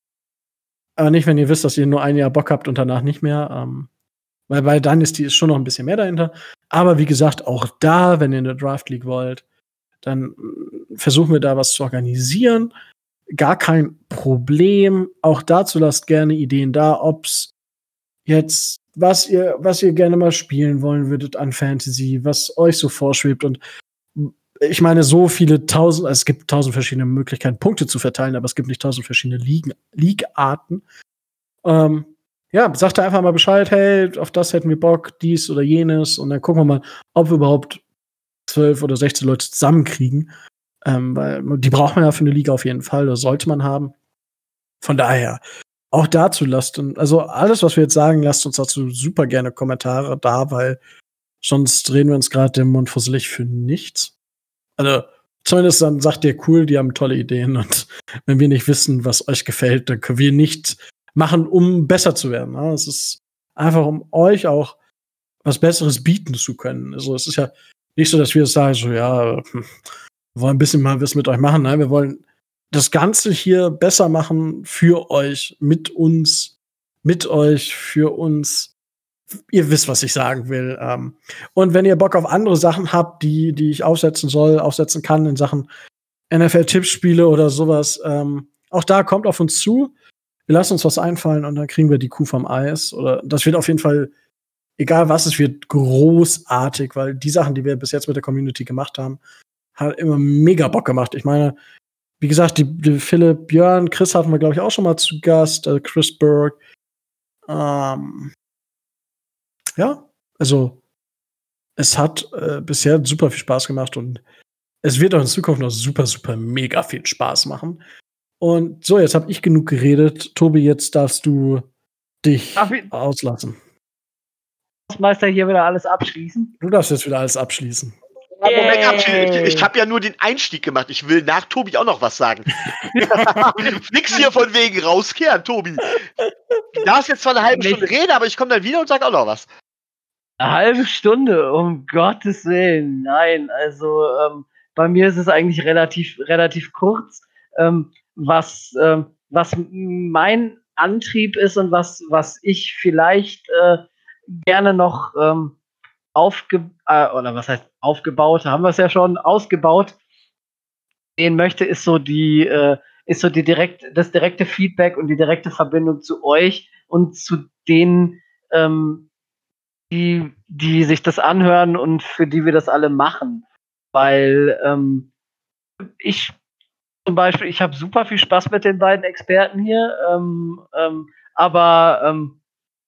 S1: aber nicht, wenn ihr wisst, dass ihr nur ein Jahr Bock habt und danach nicht mehr. Ähm, Weil bei Dynasty ist schon noch ein bisschen mehr dahinter. Aber wie gesagt, auch da, wenn ihr eine Draft League wollt, dann versuchen wir da was zu organisieren. Gar kein Problem. Auch dazu lasst gerne Ideen da, ob's jetzt, was ihr, was ihr gerne mal spielen wollen würdet an Fantasy, was euch so vorschwebt. Und ich meine, so viele tausend, also es gibt tausend verschiedene Möglichkeiten, Punkte zu verteilen, aber es gibt nicht tausend verschiedene Ligen, League-Arten. Ähm, Ja, sagt da einfach mal Bescheid, hey, auf das hätten wir Bock, dies oder jenes. Und dann gucken wir mal, ob wir überhaupt zwölf oder sechzehn Leute zusammenkriegen. Ähm, weil die braucht man ja für eine Liga auf jeden Fall, das sollte man haben. Von daher, auch dazu lasst uns, also alles, was wir jetzt sagen, lasst uns dazu super gerne Kommentare da, weil sonst drehen wir uns gerade den Mund fusselig für nichts. Also, zumindest dann sagt ihr, cool, die haben tolle Ideen. Und wenn wir nicht wissen, was euch gefällt, dann können wir nicht machen, um besser zu werden. Ja, es ist einfach, um euch auch was Besseres bieten zu können. Also es ist ja nicht so, dass wir sagen, so ja, wir wollen ein bisschen mal was mit euch machen. Nein, wir wollen das Ganze hier besser machen für euch, mit uns, mit euch, für uns. Ihr wisst, was ich sagen will. Und wenn ihr Bock auf andere Sachen habt, die, die ich aufsetzen soll, aufsetzen kann in Sachen N F L-Tippspiele oder sowas, auch da kommt auf uns zu. Wir lassen uns was einfallen und dann kriegen wir die Kuh vom Eis. Oder das wird auf jeden Fall, egal was, es wird großartig, weil die Sachen, die wir bis jetzt mit der Community gemacht haben, hat immer mega Bock gemacht. Ich meine, wie gesagt, die, die Philipp, Björn, Chris hatten wir, glaube ich, auch schon mal zu Gast, äh, Chris Berg. Ähm, ja, also es hat äh, bisher super viel Spaß gemacht und es wird auch in Zukunft noch super, super mega viel Spaß machen. Und so, jetzt habe ich genug geredet. Tobi, jetzt darfst du dich auslassen.
S2: Meister hier wieder alles abschließen?
S1: Du darfst jetzt wieder alles abschließen.
S3: Ja, Moment, abschließen. Ich, ich habe ja nur den Einstieg gemacht. Ich will nach Tobi auch noch was sagen. Nix hier von wegen rauskehren, Tobi. Du darfst jetzt zwar eine halbe Stunde reden, aber ich komme dann wieder und sag auch noch was.
S2: Eine halbe Stunde, um Gottes Willen. Nein, also ähm, bei mir ist es eigentlich relativ, relativ kurz. Ähm, was, ähm, was mein Antrieb ist und was, was ich vielleicht äh, gerne noch ähm, aufge äh, oder was heißt aufgebaut, haben wir es ja schon, ausgebaut sehen möchte, ist so die, äh, ist so die direkt, das direkte Feedback und die direkte Verbindung zu euch und zu denen, ähm, die, die sich das anhören und für die wir das alle machen. Weil ähm, ich zum Beispiel, ich habe super viel Spaß mit den beiden Experten hier, ähm, ähm, aber ähm,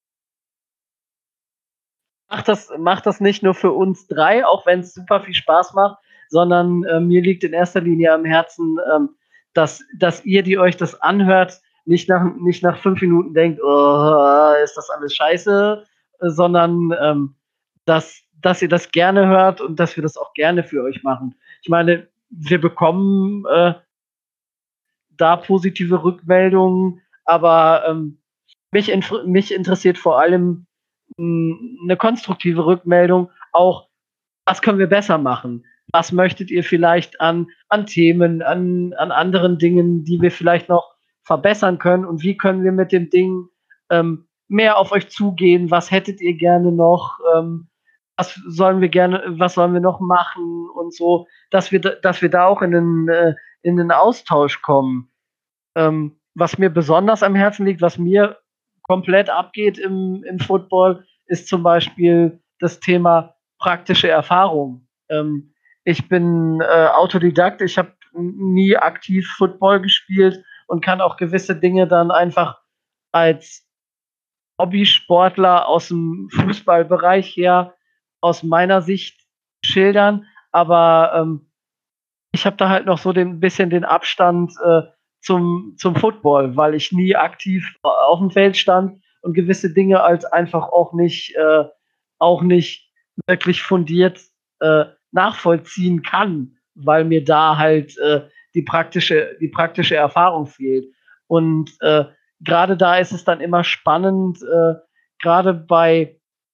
S2: macht das, macht das nicht nur für uns drei, auch wenn es super viel Spaß macht, sondern äh, mir liegt in erster Linie am Herzen, ähm, dass, dass ihr, die euch das anhört, nicht nach, nicht nach fünf Minuten denkt, oh, ist das alles scheiße, äh, sondern ähm, dass, dass ihr das gerne hört und dass wir das auch gerne für euch machen. Ich meine, wir bekommen äh, da positive Rückmeldungen, aber ähm, mich, inf- mich interessiert vor allem mh, eine konstruktive Rückmeldung, auch was können wir besser machen? Was möchtet ihr vielleicht an, an Themen, an, an anderen Dingen, die wir vielleicht noch verbessern können und wie können wir mit dem Ding ähm, mehr auf euch zugehen. Was hättet ihr gerne noch? Ähm, was sollen wir gerne, was sollen wir noch machen und so, dass wir, dass wir da auch in den, äh, in den Austausch kommen. Ähm, was mir besonders am Herzen liegt, was mir komplett abgeht im, im Football, ist zum Beispiel das Thema praktische Erfahrung. Ähm, ich bin äh, Autodidakt, ich habe nie aktiv Football gespielt und kann auch gewisse Dinge dann einfach als Hobbysportler aus dem Fußballbereich her aus meiner Sicht schildern, aber ähm, ich habe da halt noch so den bisschen den Abstand äh, zum, zum Football, weil ich nie aktiv auf dem Feld stand und gewisse Dinge als einfach auch nicht, äh, auch nicht wirklich fundiert äh, nachvollziehen kann, weil mir da halt äh, die praktische, die praktische Erfahrung fehlt. Und äh, gerade da ist es dann immer spannend, äh, gerade bei,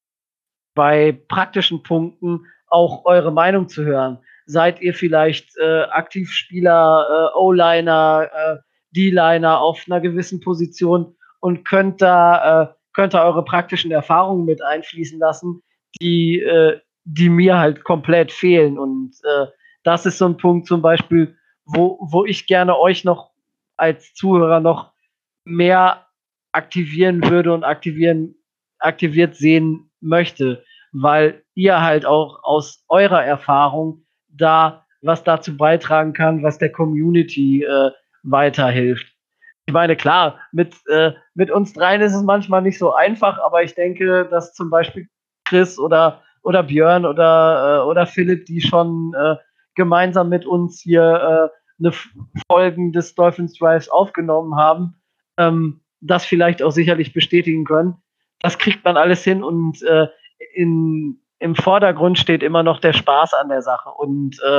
S2: bei praktischen Punkten auch eure Meinung zu hören. Seid ihr vielleicht äh, Aktivspieler, äh, O-Liner, äh, D-Liner auf einer gewissen Position und könnt da, äh, könnt da eure praktischen Erfahrungen mit einfließen lassen, die, äh, die mir halt komplett fehlen. Und äh, das ist so ein Punkt zum Beispiel, wo, wo ich gerne euch noch als Zuhörer noch mehr aktivieren würde und aktivieren, aktiviert sehen möchte, weil ihr halt auch aus eurer Erfahrung da was dazu beitragen kann, was der Community äh, weiterhilft. Ich meine, klar, mit, äh, mit uns dreien ist es manchmal nicht so einfach, aber ich denke, dass zum Beispiel Chris oder, oder Björn oder, äh, oder Philipp, die schon äh, gemeinsam mit uns hier äh, eine Folgen des Dolphins Drives aufgenommen haben, ähm, das vielleicht auch sicherlich bestätigen können. Das kriegt man alles hin und äh, in, im Vordergrund steht immer noch der Spaß an der Sache. Und äh,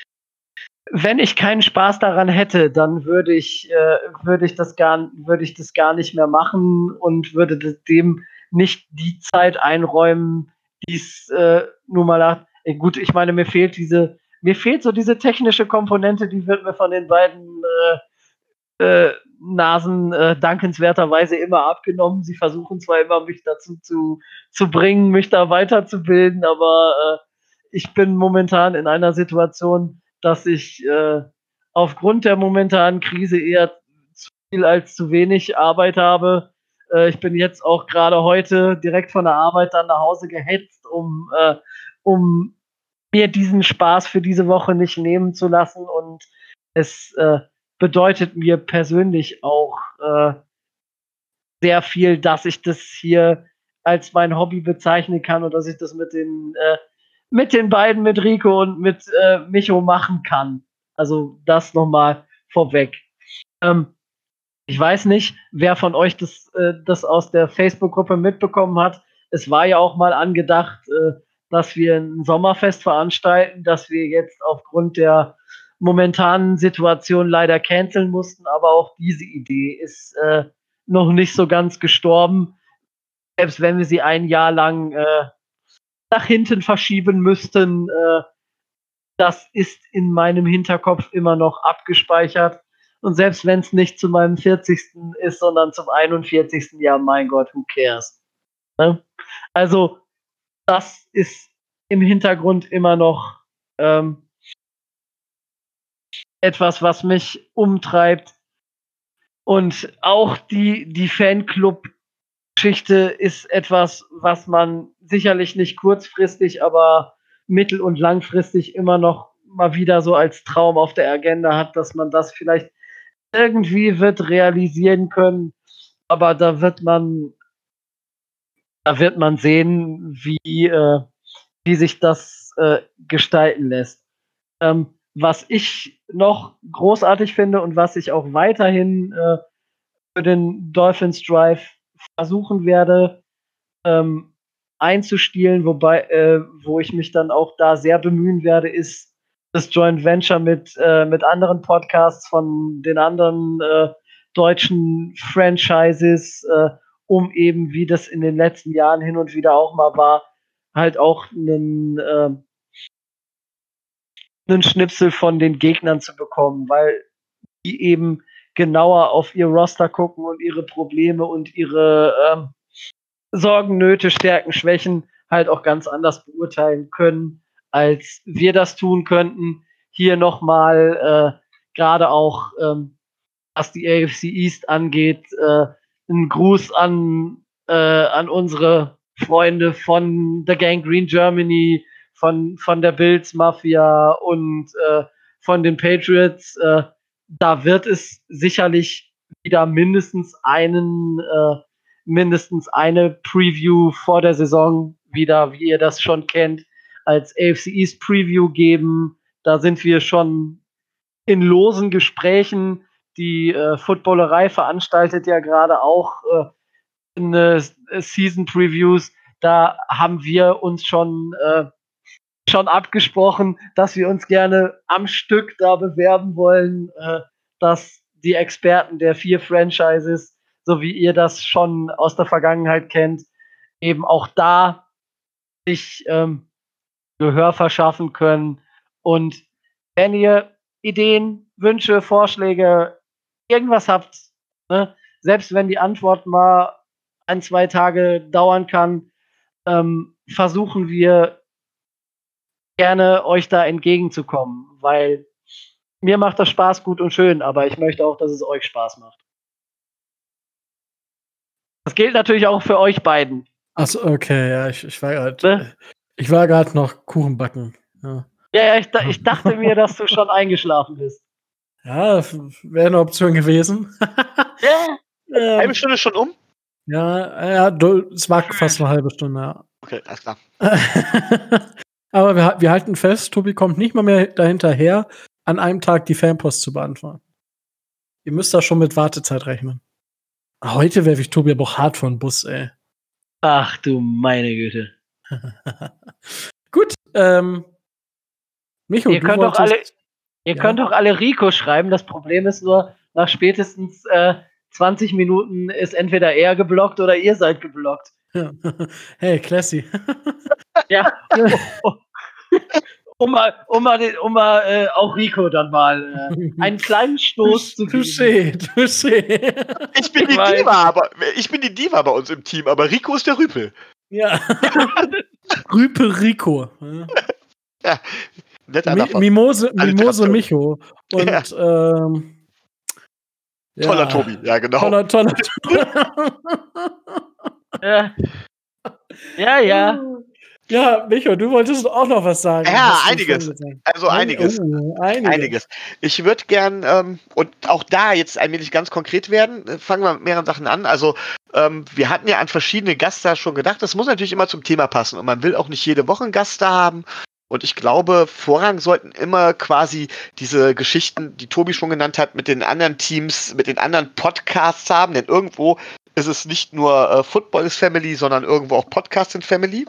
S2: wenn ich keinen Spaß daran hätte, dann würde ich, äh, würde ich das gar, würde ich das gar nicht mehr machen und würde dem nicht die Zeit einräumen, die es äh, nun mal hat. Gut, ich meine, mir fehlt diese, mir fehlt so diese technische Komponente, die wird mir von den beiden äh, äh, Nasen äh, dankenswerterweise immer abgenommen. Sie versuchen zwar immer, mich dazu zu, zu bringen, mich da weiterzubilden, aber äh, ich bin momentan in einer Situation, dass ich äh, aufgrund der momentanen Krise eher zu viel als zu wenig Arbeit habe. Äh, ich bin jetzt auch gerade heute direkt von der Arbeit dann nach Hause gehetzt, um, äh, um mir diesen Spaß für diese Woche nicht nehmen zu lassen. Und es äh, bedeutet mir persönlich auch äh, sehr viel, dass ich das hier als mein Hobby bezeichnen kann und dass ich das mit den, äh, mit den beiden, mit Rico und mit äh, Micho machen kann. Also das nochmal vorweg. Ähm, ich weiß nicht, wer von euch das, äh, das aus der Facebook-Gruppe mitbekommen hat. Es war ja auch mal angedacht, äh, dass wir ein Sommerfest veranstalten, das wir jetzt aufgrund der momentanen Situation leider canceln mussten, aber auch diese Idee ist äh, noch nicht so ganz gestorben, selbst wenn wir sie ein Jahr lang äh, nach hinten verschieben müssten. Äh, das ist in meinem Hinterkopf immer noch abgespeichert. Und selbst wenn es nicht zu meinem vierzigsten ist, sondern zum einundvierzigsten Ja, mein Gott, who cares? Ne? Also, das ist im Hintergrund immer noch ähm, etwas, was mich umtreibt. Und auch die, die Fanclub-Geschichte ist etwas, was man sicherlich nicht kurzfristig, aber mittel- und langfristig immer noch mal wieder so als Traum auf der Agenda hat, dass man das vielleicht irgendwie wird realisieren können. Aber da wird man, da wird man sehen, wie, äh, wie sich das äh, gestalten lässt. Ähm, was ich noch großartig finde und was ich auch weiterhin äh, für den Dolphins Drive versuchen werde, ähm, einzustielen, wobei, äh, wo ich mich dann auch da sehr bemühen werde, ist das Joint Venture mit, äh, mit anderen Podcasts von den anderen äh, deutschen Franchises, äh, um eben, wie das in den letzten Jahren hin und wieder auch mal war, halt auch einen, äh, einen Schnipsel von den Gegnern zu bekommen, weil die eben genauer auf ihr Roster gucken und ihre Probleme und ihre ähm, Sorgen, Nöte, Stärken, Schwächen halt auch ganz anders beurteilen können, als wir das tun könnten. Hier nochmal, äh, gerade auch, ähm, was die A F C East angeht, äh, ein Gruß an, äh, an unsere Freunde von The Gang Green Germany, von, von der Bills Mafia und äh, von den Patriots. Äh, da wird es sicherlich wieder mindestens einen, äh, mindestens eine Preview vor der Saison wieder, wie ihr das schon kennt, als A F C East Preview geben. Da sind wir schon in losen Gesprächen. Die äh, Footballerei veranstaltet ja gerade auch äh, eine Season Previews. Da haben wir uns schon äh, schon abgesprochen, dass wir uns gerne am Stück da bewerben wollen, äh, dass die Experten der vier Franchises, so wie ihr das schon aus der Vergangenheit kennt, eben auch da sich ähm, Gehör verschaffen können. Und wenn ihr Ideen, Wünsche, Vorschläge, irgendwas habt, ne, selbst wenn die Antwort mal ein, zwei Tage dauern kann, ähm, versuchen wir gerne euch da entgegenzukommen, weil mir macht das Spaß gut und schön, aber ich möchte auch, dass es euch Spaß macht. Das gilt natürlich auch für euch beiden.
S1: Achso, okay, ja, ich, ich war gerade
S2: Ne?
S1: ich war gerade noch Kuchen backen. Ja,
S2: Ja, ja, ich, ich dachte mir, dass du schon eingeschlafen bist.
S1: ja wäre eine Option gewesen.
S2: Ja.
S1: ähm,
S3: Halbe Stunde schon um?
S1: ja, ja, du, es war fast eine halbe Stunde, ja.
S3: Okay, alles klar.
S1: Aber wir, wir halten fest, Tobi kommt nicht mal mehr dahinterher, an einem Tag die Fanpost zu beantworten. Ihr müsst da schon mit Wartezeit rechnen. Heute werfe ich Tobi aber auch hart vor den Bus, ey.
S2: Ach du meine Güte.
S1: Gut, ähm, Micho,
S2: ihr
S1: du
S2: könnt doch
S1: wolltest,
S2: alle, ihr
S1: ja?
S2: könnt doch alle Rico schreiben. Das Problem ist nur, nach spätestens äh, zwanzig Minuten ist entweder er geblockt oder ihr seid geblockt.
S1: Hey, classy.
S2: Ja. um mal, um mal, den, um mal äh, auch Rico dann mal äh, einen kleinen Stoß zu geben.
S1: Touché, touché.
S3: Ich bin die
S2: Weil-
S3: Diva, aber ich bin die Diva bei uns im Team, aber Rico ist der Rüpel.
S1: Ja. Rüpel Rico.
S3: Ja, netter
S1: Mi
S3: Nachbar.
S1: Mimose, Mimose
S3: Alliteration.
S1: Micho. Und,
S3: Ja.
S1: ähm, ja.
S3: Toller Tobi, ja genau.
S1: Toller, toller.
S2: Ja. Ja, ja.
S1: Ja, Micho, du wolltest auch noch was sagen.
S3: Ja,
S1: Hast du
S3: einiges.
S1: schon gesagt.
S3: Also einiges.
S1: Oh, einiges.
S3: Einiges. Ich würde gern, ähm, und auch da jetzt ein wenig ganz konkret werden, äh, fangen wir mit mehreren Sachen an. Also, ähm, wir hatten ja an verschiedene Gäste schon gedacht, das muss natürlich immer zum Thema passen und man will auch nicht jede Woche einen Gast da haben. Und ich glaube, Vorrang sollten immer quasi diese Geschichten, die Tobi schon genannt hat, mit den anderen Teams, mit den anderen Podcasts haben, denn irgendwo ist es nicht nur äh, Football is Family, sondern irgendwo auch Podcast in Family.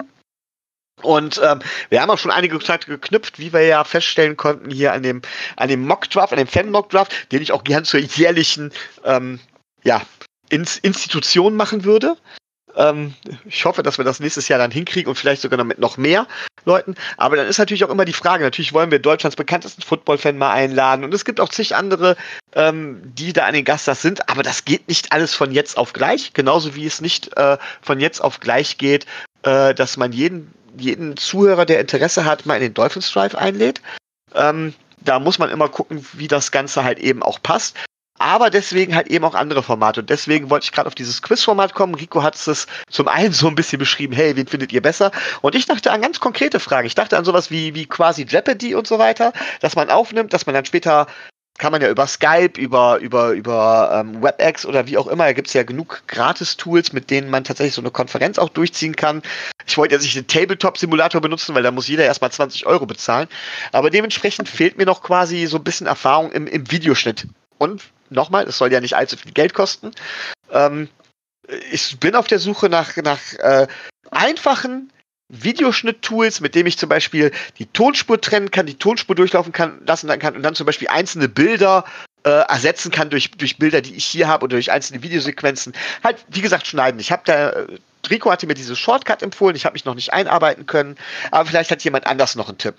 S3: Und ähm, wir haben auch schon einige Kontakte geknüpft, wie wir ja feststellen konnten hier an dem an dem Mock-Draft, an dem Fan-Mock-Draft, den ich auch gern zur jährlichen ähm, ja, Ins- Institution machen würde. Ähm, ich hoffe, dass wir das nächstes Jahr dann hinkriegen und vielleicht sogar noch mit noch mehr Leuten. Aber dann ist natürlich auch immer die Frage, natürlich wollen wir Deutschlands bekanntesten Football-Fan mal einladen und es gibt auch zig andere, ähm, die da an den Gaststars sind, aber das geht nicht alles von jetzt auf gleich, genauso wie es nicht äh, von jetzt auf gleich geht, äh, dass man jeden jeden Zuhörer, der Interesse hat, mal in den Dolphins Drive einlädt. Ähm, da muss man immer gucken, wie das Ganze halt eben auch passt. Aber deswegen halt eben auch andere Formate. Und deswegen wollte ich gerade auf dieses Quiz-Format kommen. Rico hat es zum einen so ein bisschen beschrieben, hey, wen findet ihr besser? Und ich dachte an ganz konkrete Fragen. Ich dachte an sowas wie, wie quasi Jeopardy und so weiter, dass man aufnimmt, dass man dann später, kann man ja über Skype, über, über, über ähm, WebEx oder wie auch immer, da gibt es ja genug Gratis-Tools, mit denen man tatsächlich so eine Konferenz auch durchziehen kann. Ich wollte jetzt nicht den Tabletop-Simulator benutzen, weil da muss jeder erstmal zwanzig Euro bezahlen. Aber dementsprechend fehlt mir noch quasi so ein bisschen Erfahrung im, im Videoschnitt. Und nochmal, es soll ja nicht allzu viel Geld kosten. Ähm, ich bin auf der Suche nach, nach äh, einfachen Videoschnitt-Tools, mit dem ich zum Beispiel die Tonspur trennen kann, die Tonspur durchlaufen kann, lassen kann und dann zum Beispiel einzelne Bilder äh, ersetzen kann durch, durch Bilder, die ich hier habe oder durch einzelne Videosequenzen. Halt, wie gesagt, schneiden. Ich habe da, äh, Rico hatte mir diese Shortcut empfohlen, ich habe mich noch nicht einarbeiten können, aber vielleicht hat jemand anders noch einen Tipp.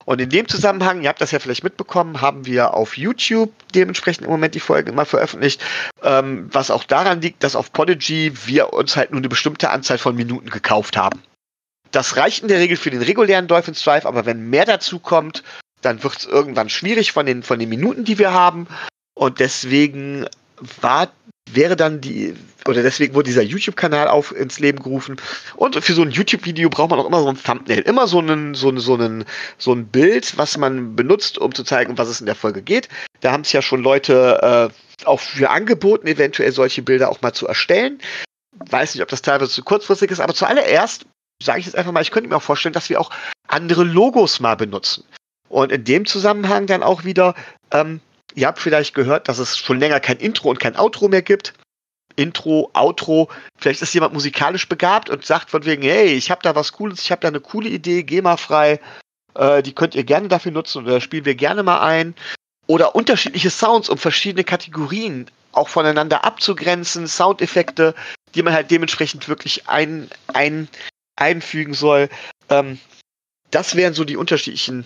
S3: Und in dem Zusammenhang, ihr habt das ja vielleicht mitbekommen, haben wir auf YouTube dementsprechend im Moment die Folgen immer veröffentlicht, ähm, was auch daran liegt, dass auf Podigy wir uns halt nur eine bestimmte Anzahl von Minuten gekauft haben. Das reicht in der Regel für den regulären Dolphins Drive, aber wenn mehr dazu kommt, dann wird es irgendwann schwierig von den, von den Minuten, die wir haben. Und deswegen war wäre dann die, oder deswegen wurde dieser YouTube-Kanal auf ins Leben gerufen. Und für so ein YouTube-Video braucht man auch immer so ein Thumbnail, immer so einen, so einen, so einen, so ein Bild, was man benutzt, um zu zeigen, um was es in der Folge geht. Da haben es ja schon Leute äh, auch für angeboten, eventuell solche Bilder auch mal zu erstellen. Weiß nicht, ob das teilweise zu kurzfristig ist, aber zuallererst sage ich jetzt einfach mal, ich könnte mir auch vorstellen, dass wir auch andere Logos mal benutzen. Und in dem Zusammenhang dann auch wieder, ähm, ihr habt vielleicht gehört, dass es schon länger kein Intro und kein Outro mehr gibt. Intro, Outro, vielleicht ist jemand musikalisch begabt und sagt von wegen, hey, ich habe da was Cooles, ich habe da eine coole Idee, GEMA-frei, äh, die könnt ihr gerne dafür nutzen oder spielen wir gerne mal ein. Oder unterschiedliche Sounds, um verschiedene Kategorien auch voneinander abzugrenzen, Soundeffekte, die man halt dementsprechend wirklich ein, ein, einfügen soll. Ähm, das wären so die unterschiedlichen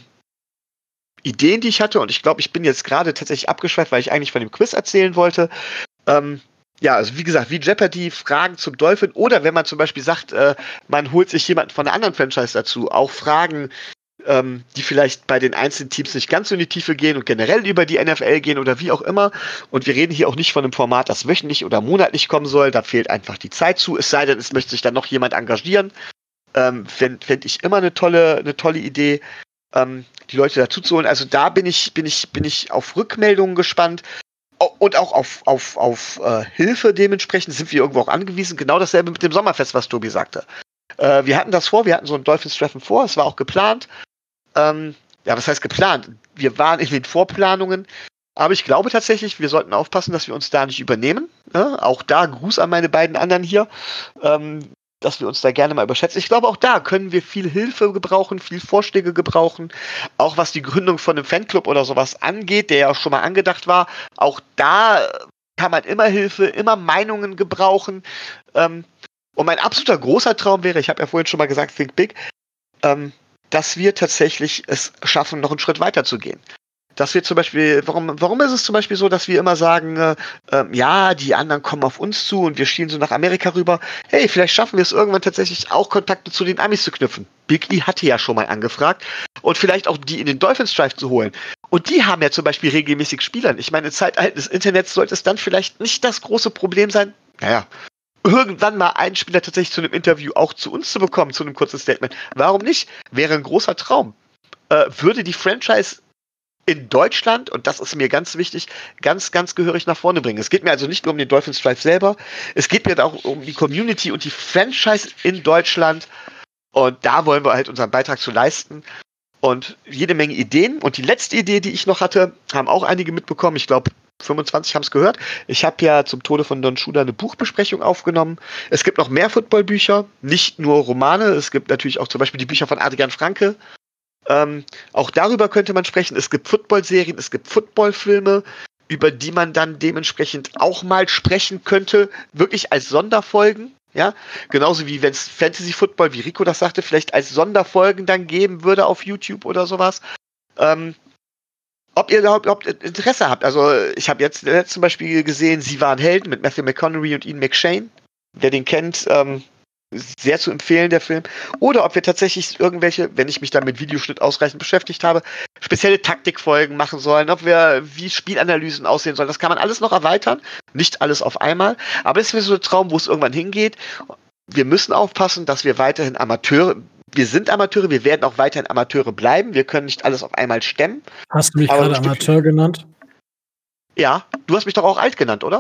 S3: Ideen, die ich hatte, und ich glaube, ich bin jetzt gerade tatsächlich abgeschweift, weil ich eigentlich von dem Quiz erzählen wollte. Ähm, ja, also wie gesagt, wie Jeopardy, Fragen zum Dolphin, oder wenn man zum Beispiel sagt, äh, man holt sich jemanden von einer anderen Franchise dazu, auch Fragen, ähm, die vielleicht bei den einzelnen Teams nicht ganz so in die Tiefe gehen und generell über die N F L gehen oder wie auch immer. Und wir reden hier auch nicht von einem Format, das wöchentlich oder monatlich kommen soll, da fehlt einfach die Zeit zu, es sei denn, es möchte sich dann noch jemand engagieren. Ähm, fände fänd ich immer eine tolle, eine tolle Idee, ähm, die Leute dazu zu holen. Also da bin ich, bin ich, bin ich auf Rückmeldungen gespannt und auch auf, auf, auf äh, Hilfe dementsprechend sind wir irgendwo auch angewiesen. Genau dasselbe mit dem Sommerfest, was Tobi sagte. Äh, wir hatten das vor, wir hatten so ein Dolphins-Treffen vor, es war auch geplant. Ähm, ja, was heißt geplant? Wir waren in den Vorplanungen, aber ich glaube tatsächlich, wir sollten aufpassen, dass wir uns da nicht übernehmen. Ne? Auch da Gruß an meine beiden anderen hier. Ähm, dass wir uns da gerne mal überschätzen. Ich glaube, auch da können wir viel Hilfe gebrauchen, viel Vorschläge gebrauchen, auch was die Gründung von einem Fanclub oder sowas angeht, der ja auch schon mal angedacht war. Auch da kann man immer Hilfe, immer Meinungen gebrauchen. Ähm, und mein absoluter großer Traum wäre, ich habe ja vorhin schon mal gesagt, Think Big, ähm, dass wir tatsächlich es schaffen, noch einen Schritt weiter zu gehen. Dass wir zum Beispiel, warum, warum ist es zum Beispiel so, dass wir immer sagen, äh, äh, ja, die anderen kommen auf uns zu und wir schielen so nach Amerika rüber. Hey, vielleicht schaffen wir es irgendwann tatsächlich auch Kontakte zu den Amis zu knüpfen. Big E hatte ja schon mal angefragt und vielleicht auch die in den Dolphins Drive zu holen. Und die haben ja zum Beispiel regelmäßig Spielern. Ich meine, im Zeitalter des Internets sollte es dann vielleicht nicht das große Problem sein, naja, irgendwann mal einen Spieler tatsächlich zu einem Interview auch zu uns zu bekommen, zu einem kurzen Statement. Warum nicht? Wäre ein großer Traum. Äh, würde die Franchise in Deutschland, und das ist mir ganz wichtig, ganz, ganz gehörig nach vorne bringen. Es geht mir also nicht nur um den Dolphins Drive selber, es geht mir auch um die Community und die Franchise in Deutschland, und da wollen wir halt unseren Beitrag zu leisten und jede Menge Ideen. Und die letzte Idee, die ich noch hatte, haben auch einige mitbekommen, ich glaube fünfundzwanzig haben es gehört. Ich habe ja zum Tode von Don Schuda eine Buchbesprechung aufgenommen. Es gibt noch mehr Footballbücher, nicht nur Romane, es gibt natürlich auch zum Beispiel die Bücher von Adrian Franke. Ähm, auch darüber könnte man sprechen. Es gibt Football-Serien, es gibt Football-Filme, über die man dann dementsprechend auch mal sprechen könnte, wirklich als Sonderfolgen, ja, genauso wie wenn es Fantasy-Football, wie Rico das sagte, vielleicht als Sonderfolgen dann geben würde auf YouTube oder sowas. Ähm, ob ihr überhaupt Interesse habt. Also ich habe jetzt zum Beispiel gesehen, Sie waren Helden mit Matthew McConaughey und Ian McShane. Wer den kennt, ähm, sehr zu empfehlen, der Film. Oder ob wir tatsächlich irgendwelche, wenn ich mich dann mit Videoschnitt ausreichend beschäftigt habe, spezielle Taktikfolgen machen sollen, ob wir, wie Spielanalysen aussehen sollen. Das kann man alles noch erweitern. Nicht alles auf einmal. Aber es wäre so ein Traum, wo es irgendwann hingeht. Wir müssen aufpassen, dass wir weiterhin Amateure, wir sind Amateure, wir werden auch weiterhin Amateure bleiben. Wir können nicht alles auf einmal stemmen.
S1: Hast du mich gerade Amateur genannt?
S3: Ja, du hast mich doch auch alt genannt, oder?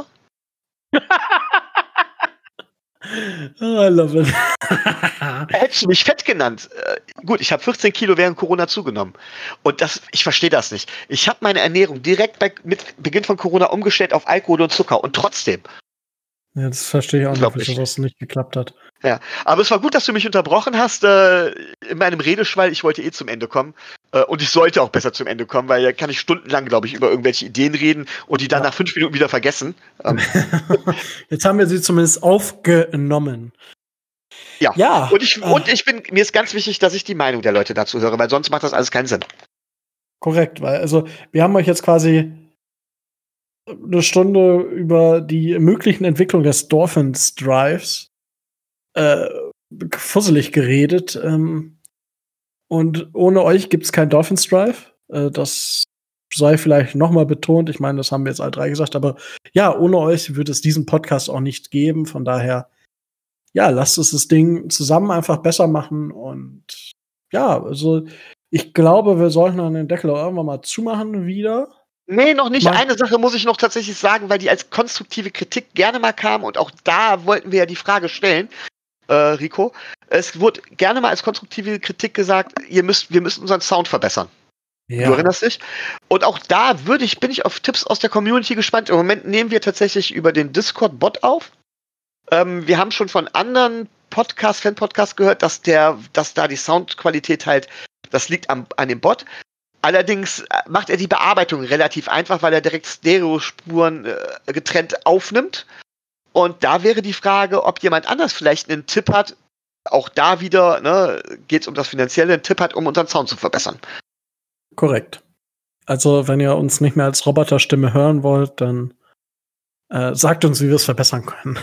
S1: Oh, I love it.
S3: Hättest du mich fett genannt? Äh, gut, ich habe vierzehn Kilo während Corona zugenommen. Und das, ich verstehe das nicht. Ich habe meine Ernährung direkt bei, mit Beginn von Corona umgestellt auf Alkohol und Zucker. Und trotzdem.
S1: Ja, das verstehe ich auch nicht, dass das nicht geklappt hat.
S3: Ja, aber es war gut, dass du mich unterbrochen hast äh, in meinem Redeschwall. Ich wollte eh zum Ende kommen. Äh, und ich sollte auch besser zum Ende kommen, weil da kann ich stundenlang, glaube ich, über irgendwelche Ideen reden und die dann ja. nach fünf Minuten wieder vergessen. Ähm.
S1: Jetzt haben wir sie zumindest aufgenommen.
S3: Ja, ja. Und, ich, äh. und ich bin, mir ist ganz wichtig, dass ich die Meinung der Leute dazu höre, weil sonst macht das alles keinen Sinn.
S1: Korrekt, weil, also, wir haben euch jetzt quasi eine Stunde über die möglichen Entwicklungen des Dolphins Drives äh, fusselig geredet. Ähm, und ohne euch gibt's kein Dolphins Drive. Äh, das sei vielleicht noch mal betont. Ich meine, das haben wir jetzt alle drei gesagt, aber ja, ohne euch würde es diesen Podcast auch nicht geben. Von daher, ja, lasst uns das Ding zusammen einfach besser machen. Und ja, also ich glaube, wir sollten dann den Deckel auch irgendwann mal zumachen wieder.
S3: Nee, noch nicht.
S1: Mal-
S3: Eine Sache muss ich noch tatsächlich sagen, weil die als konstruktive Kritik gerne mal kam und auch da wollten wir ja die Frage stellen, äh, Rico. Es wurde gerne mal als konstruktive Kritik gesagt, ihr müsst, wir müssen unseren Sound verbessern. Du erinnerst dich? Und auch da würde ich, bin ich auf Tipps aus der Community gespannt. Im Moment nehmen wir tatsächlich über den Discord-Bot auf. Ähm, wir haben schon von anderen Podcast, Fan-Podcasts gehört, dass der, dass da die Soundqualität halt, das liegt am, an dem Bot. Allerdings macht er die Bearbeitung relativ einfach, weil er direkt Stereospuren äh, getrennt aufnimmt. Und da wäre die Frage, ob jemand anders vielleicht einen Tipp hat, auch da wieder, ne, geht es um das Finanzielle, einen Tipp hat, um unseren Sound zu verbessern.
S1: Korrekt. Also, wenn ihr uns nicht mehr als Roboterstimme hören wollt, dann äh, sagt uns, wie wir es verbessern können.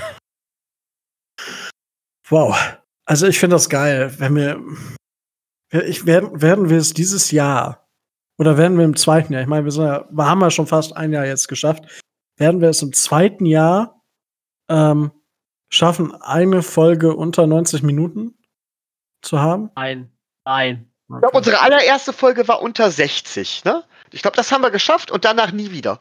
S1: Wow. Also, ich finde das geil, wenn wir ich, werden, werden wir es dieses Jahr oder werden wir im zweiten Jahr, ich meine, wir, sind ja, wir haben ja schon fast ein Jahr jetzt geschafft, werden wir es im zweiten Jahr ähm, schaffen, eine Folge unter neunzig Minuten zu haben?
S2: Nein, nein.
S3: Ich glaube, unsere allererste Folge war unter sechzig, ne? Ich glaube, das haben wir geschafft und danach nie wieder.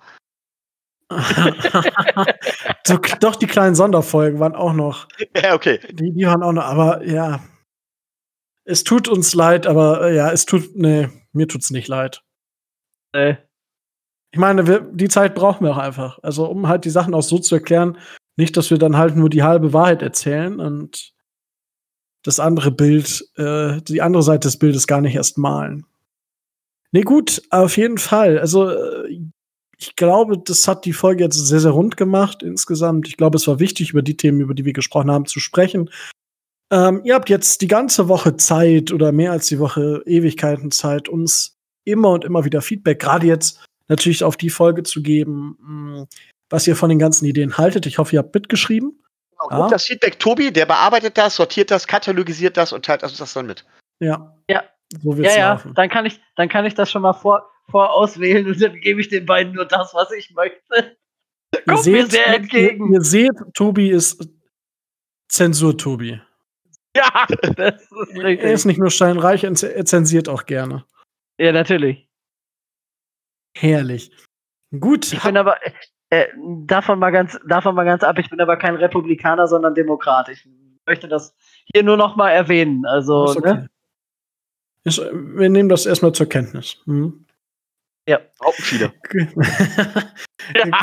S1: so, doch, die kleinen Sonderfolgen waren auch noch.
S3: Ja, okay.
S1: Die, die waren auch noch, aber ja. Es tut uns leid, aber äh, ja, es tut, nee, mir tut's nicht leid.
S2: Äh.
S1: Ich meine, wir, die Zeit brauchen wir auch einfach. Also, um halt die Sachen auch so zu erklären, nicht, dass wir dann halt nur die halbe Wahrheit erzählen und das andere Bild, äh, die andere Seite des Bildes gar nicht erst malen. Nee, gut, auf jeden Fall. Also, äh, ich glaube, das hat die Folge jetzt sehr, sehr rund gemacht insgesamt. Ich glaube, es war wichtig, über die Themen, über die wir gesprochen haben, zu sprechen. Ähm, ihr habt jetzt die ganze Woche Zeit oder mehr als die Woche Ewigkeiten Zeit, uns immer und immer wieder Feedback, gerade jetzt natürlich auf die Folge zu geben, mh, was ihr von den ganzen Ideen haltet. Ich hoffe, ihr habt mitgeschrieben.
S3: Genau, ja. Das Feedback Tobi, der bearbeitet das, sortiert das, katalogisiert das und teilt uns das dann mit.
S1: Ja.
S2: Ja.
S1: So wird's
S2: ja,
S1: laufen.
S2: Ja, dann kann ich, dann kann ich das schon mal vor, vorauswählen und dann gebe ich den beiden nur das, was ich möchte. Kommt mir sehr entgegen.
S1: Ihr, ihr seht, Tobi ist Zensur-Tobi.
S2: Ja, das ist richtig.
S1: Er ist nicht nur steinreich, er zensiert auch gerne.
S2: Ja, natürlich.
S1: Herrlich. Gut.
S2: Ich bin aber äh, davon mal ganz, davon mal ganz ab. Ich bin aber kein Republikaner, sondern Demokrat. Ich möchte das hier nur noch mal erwähnen. Also,
S1: ist okay.
S2: ne?
S1: Ist, wir nehmen das erstmal zur Kenntnis. Hm?
S2: Ja.
S3: Auch viele.
S2: ja.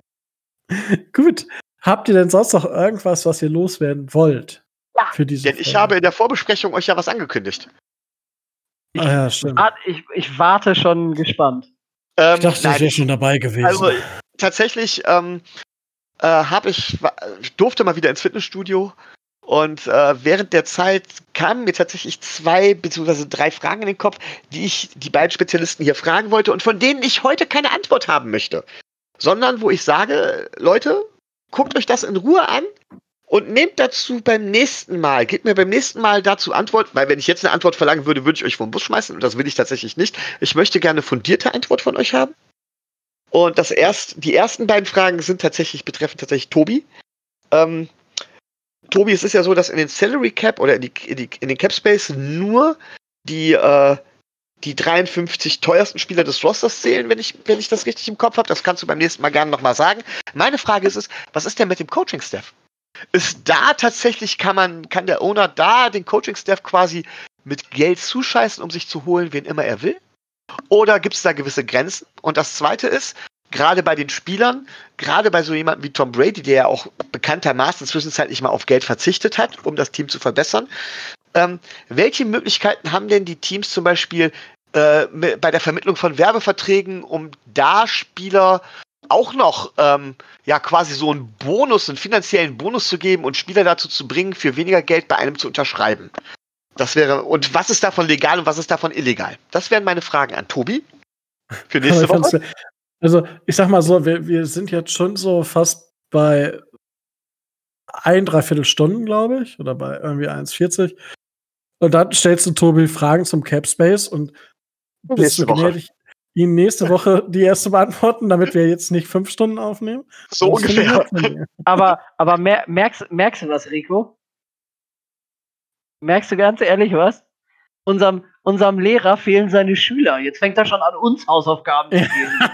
S1: Gut. Habt ihr denn sonst noch irgendwas, was ihr loswerden wollt?
S3: Ja,
S1: für diese
S3: denn ich Folge? habe in der Vorbesprechung euch ja was angekündigt.
S1: Ich, ah, ja, stimmt.
S2: Ich, ich warte schon gespannt.
S1: Ähm, ich dachte, ich wäre schon dabei gewesen.
S3: Also tatsächlich ähm, äh, habe ich, ich durfte mal wieder ins Fitnessstudio und äh, während der Zeit kamen mir tatsächlich zwei bzw. drei Fragen in den Kopf, die ich die beiden Spezialisten hier fragen wollte und von denen ich heute keine Antwort haben möchte, sondern wo ich sage, Leute, guckt euch das in Ruhe an. Und nehmt dazu beim nächsten Mal, gebt mir beim nächsten Mal dazu Antwort, weil wenn ich jetzt eine Antwort verlangen würde, würde ich euch vom Bus schmeißen und das will ich tatsächlich nicht. Ich möchte gerne eine fundierte Antwort von euch haben. Und das erst, die ersten beiden Fragen sind tatsächlich, betreffen tatsächlich Tobi. Ähm, Tobi, es ist ja so, dass in den Salary Cap oder in, die, in, die, in den Cap Space nur die, äh, die dreiundfünfzig teuersten Spieler des Rosters zählen, wenn ich, wenn ich das richtig im Kopf habe. Das kannst du beim nächsten Mal gerne nochmal sagen. Meine Frage ist es, was ist denn mit dem Coaching-Staff? Ist da tatsächlich, kann man, kann der Owner da den Coaching-Staff quasi mit Geld zuscheißen, um sich zu holen, wen immer er will? Oder gibt es da gewisse Grenzen? Und das Zweite ist, gerade bei den Spielern, gerade bei so jemandem wie Tom Brady, der ja auch bekanntermaßen zwischenzeitlich mal auf Geld verzichtet hat, um das Team zu verbessern, ähm, welche Möglichkeiten haben denn die Teams zum Beispiel äh, bei der Vermittlung von Werbeverträgen, um da Spieler auch noch ähm, ja quasi so einen Bonus, einen finanziellen Bonus zu geben und Spieler dazu zu bringen, für weniger Geld bei einem zu unterschreiben. Das wäre, und was ist davon legal und was ist davon illegal? Das wären meine Fragen an Tobi. Für nächste
S1: Aber ich
S3: Woche?
S1: fand's- Also, ich sag mal so, wir, wir sind jetzt schon so fast bei ein, dreiviertel Stunden, glaube ich, oder bei irgendwie eins vierzig. Und dann stellst du Tobi Fragen zum Cap Space und bist
S3: Nächste
S1: du
S3: Woche.
S1: gnädig, ihn nächste Woche die erste beantworten, damit wir jetzt nicht fünf Stunden aufnehmen?
S3: So
S1: Das finde ich
S3: ungefähr.
S1: nett von dir.
S2: Aber, aber mer merkst, merkst du was, Rico? Merkst du ganz ehrlich was? Unserem, unserem Lehrer fehlen seine Schüler. Jetzt fängt er schon an, uns Hausaufgaben zu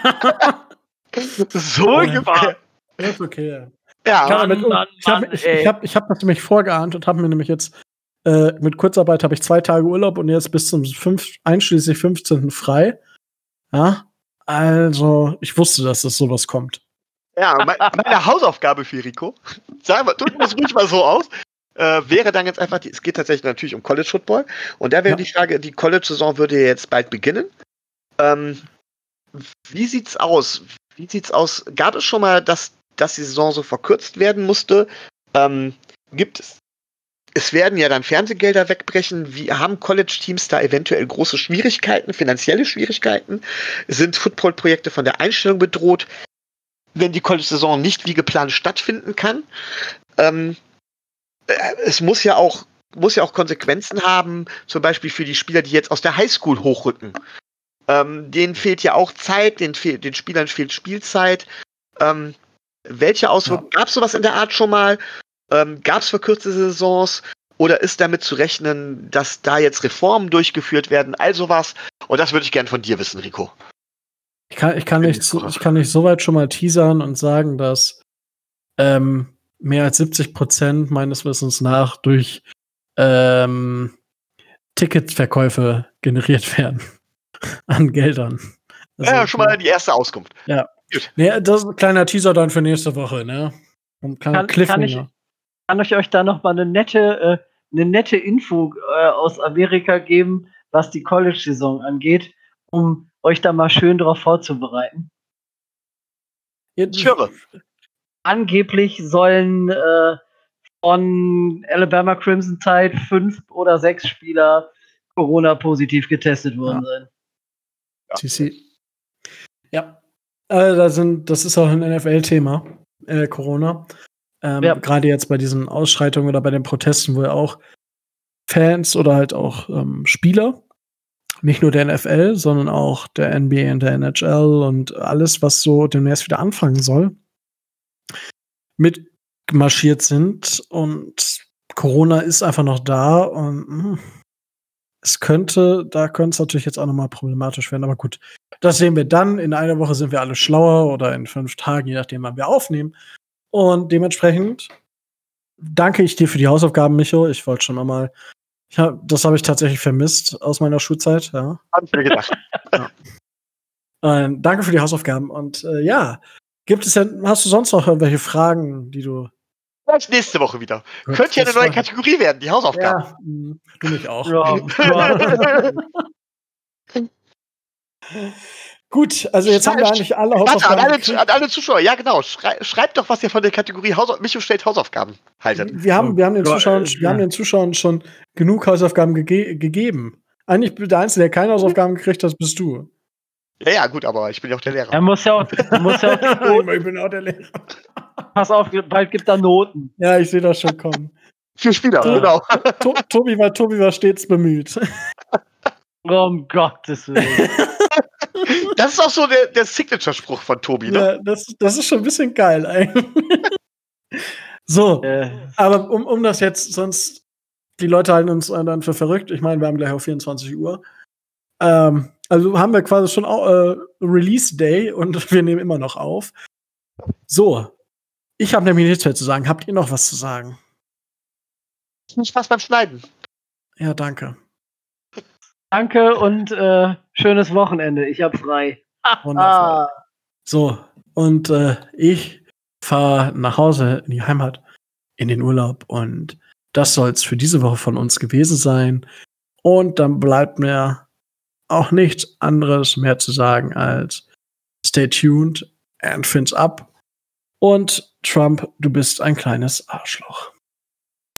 S2: geben.
S3: So
S1: Ja.
S3: ungefähr.
S1: Das ist okay.
S3: Ja,
S1: Ich habe
S2: Mann,
S1: damit-
S2: Mann,
S1: ich hab-
S2: Mann,
S1: ich-
S2: ey.
S1: ich hab- ich hab das nämlich vorgeahnt und habe mir nämlich jetzt äh, mit Kurzarbeit habe ich zwei Tage Urlaub und jetzt bis zum fünf, einschließlich fünfzehnten frei. Ja, also ich wusste, dass das sowas kommt.
S3: ja me meine Hausaufgabe für Rico, sagen wir, drücken wir es ruhig mal so aus, äh, wäre dann jetzt einfach, die, es geht tatsächlich natürlich um College Football. Und da wäre
S1: Ja.
S3: die Frage, die College-Saison würde jetzt bald beginnen. Ähm, wie sieht's aus? Wie sieht's aus? Gab es schon mal, dass, dass die Saison so verkürzt werden musste? Ähm, gibt es? Es werden ja dann Fernsehgelder wegbrechen. Wie haben College-Teams da eventuell große Schwierigkeiten, finanzielle Schwierigkeiten? Sind Football-Projekte von der Einstellung bedroht, wenn die College-Saison nicht wie geplant stattfinden kann? Ähm, äh, es muss ja auch muss ja auch Konsequenzen haben, zum Beispiel für die Spieler, die jetzt aus der Highschool hochrücken. Ähm, denen fehlt ja auch Zeit, den, fehl, den Spielern fehlt Spielzeit. Ähm, welche Auswirkungen, gab es sowas in der Art schon mal? Ähm, gab es verkürzte Saisons? Oder ist damit zu rechnen, dass da jetzt Reformen durchgeführt werden? All sowas. Und das würde ich gerne von dir wissen, Rico.
S1: Ich kann, ich kann, nicht, so- ich kann nicht so weit schon mal teasern und sagen, dass ähm, mehr als siebzig Prozent meines Wissens nach durch ähm, Ticketverkäufe generiert werden an Geldern. Also,
S3: ja, schon mal die erste Auskunft.
S1: Nee, das ist ein kleiner Teaser dann für nächste Woche, ne? Ein kleiner
S2: Kann- kann
S1: Cliffhanger.
S2: Kann ich euch da noch mal eine nette, äh, eine nette Info äh, aus Amerika geben, was die College-Saison angeht, um euch da mal schön drauf vorzubereiten.
S3: Ich höre.
S2: Angeblich sollen äh, von Alabama Crimson Tide fünf oder sechs Spieler Corona-positiv getestet worden
S1: Ja.
S2: sein.
S1: T C. Ja. Äh, da sind, das ist auch ein N F L-Thema, äh, Corona. Ähm,
S2: Ja.
S1: Gerade jetzt bei diesen Ausschreitungen oder bei den Protesten, wo ja auch Fans oder halt auch ähm, Spieler, nicht nur der N F L, sondern auch der N B A und der N H L und alles, was so demnächst wieder anfangen soll, mitmarschiert sind. Und Corona ist einfach noch da und mh, es könnte, da könnte es natürlich jetzt auch nochmal problematisch werden. Aber gut, das sehen wir dann. In einer Woche sind wir alle schlauer oder in fünf Tagen, je nachdem, wann wir aufnehmen. Und dementsprechend danke ich dir für die Hausaufgaben, Micho. Ich wollte schon mal, ich hab, das habe ich tatsächlich vermisst aus meiner Schulzeit. Ja.
S3: Hab ich mir gedacht.
S1: Äh, danke für die Hausaufgaben. Und äh, ja, gibt es denn, hast du sonst noch irgendwelche Fragen, die du.
S3: Vielleicht nächste Woche wieder.
S1: Gut,
S3: Könnte ja eine
S1: das
S3: neue
S1: war-
S3: Kategorie werden, die Hausaufgaben.
S1: Ja, mh, du mich auch.
S2: Ja,
S1: Gut, also jetzt haben wir eigentlich alle
S3: Warte, an
S1: Hausaufgaben.
S3: alle,
S1: gekriegt.
S3: an alle Zuschauer, ja genau. Schrei, schreibt doch, was ihr von der Kategorie Haus Micho stellt Hausaufgaben haltet.
S1: Wir haben, wir haben den
S2: Gott,
S1: Zuschauern,
S2: äh,
S1: wir haben den Zuschauern schon genug Hausaufgaben gege gegeben. Eigentlich der Einzige, der keine Hausaufgaben gekriegt hat, bist du.
S3: Ja, ja, gut, aber ich bin ja auch der Lehrer.
S2: er muss ja auch, er muss ja auch
S1: Ich bin auch der Lehrer.
S2: pass auf, bald gibt er Noten.
S1: Ja, ich sehe das schon kommen.
S3: Für Spieler,
S1: Ja.
S3: genau.
S1: To Tobi, war, Tobi war stets bemüht.
S2: Um Gottes Willen.
S3: Das ist auch so der, der Signature-Spruch von Tobi, ne?
S1: Ja, das, das ist schon ein bisschen geil eigentlich. So,
S2: äh,
S1: aber um, um das jetzt, sonst, die Leute halten uns dann für verrückt. Ich meine, wir haben gleich auf vierundzwanzig Uhr. Ähm, also haben wir quasi schon auch, äh, Release Day und wir nehmen immer noch auf. So, ich habe nämlich nichts mehr zu sagen. Habt ihr noch was zu sagen?
S3: Viel Spaß beim Schneiden.
S1: Ja, danke.
S2: danke und äh, schönes Wochenende. Ich hab frei.
S1: Wundervoll. So, und äh, ich fahre nach Hause in die Heimat, in den Urlaub und das soll es für diese Woche von uns gewesen sein. Und dann bleibt mir auch nichts anderes mehr zu sagen als stay tuned and fins up. Und Trump, du bist ein kleines Arschloch.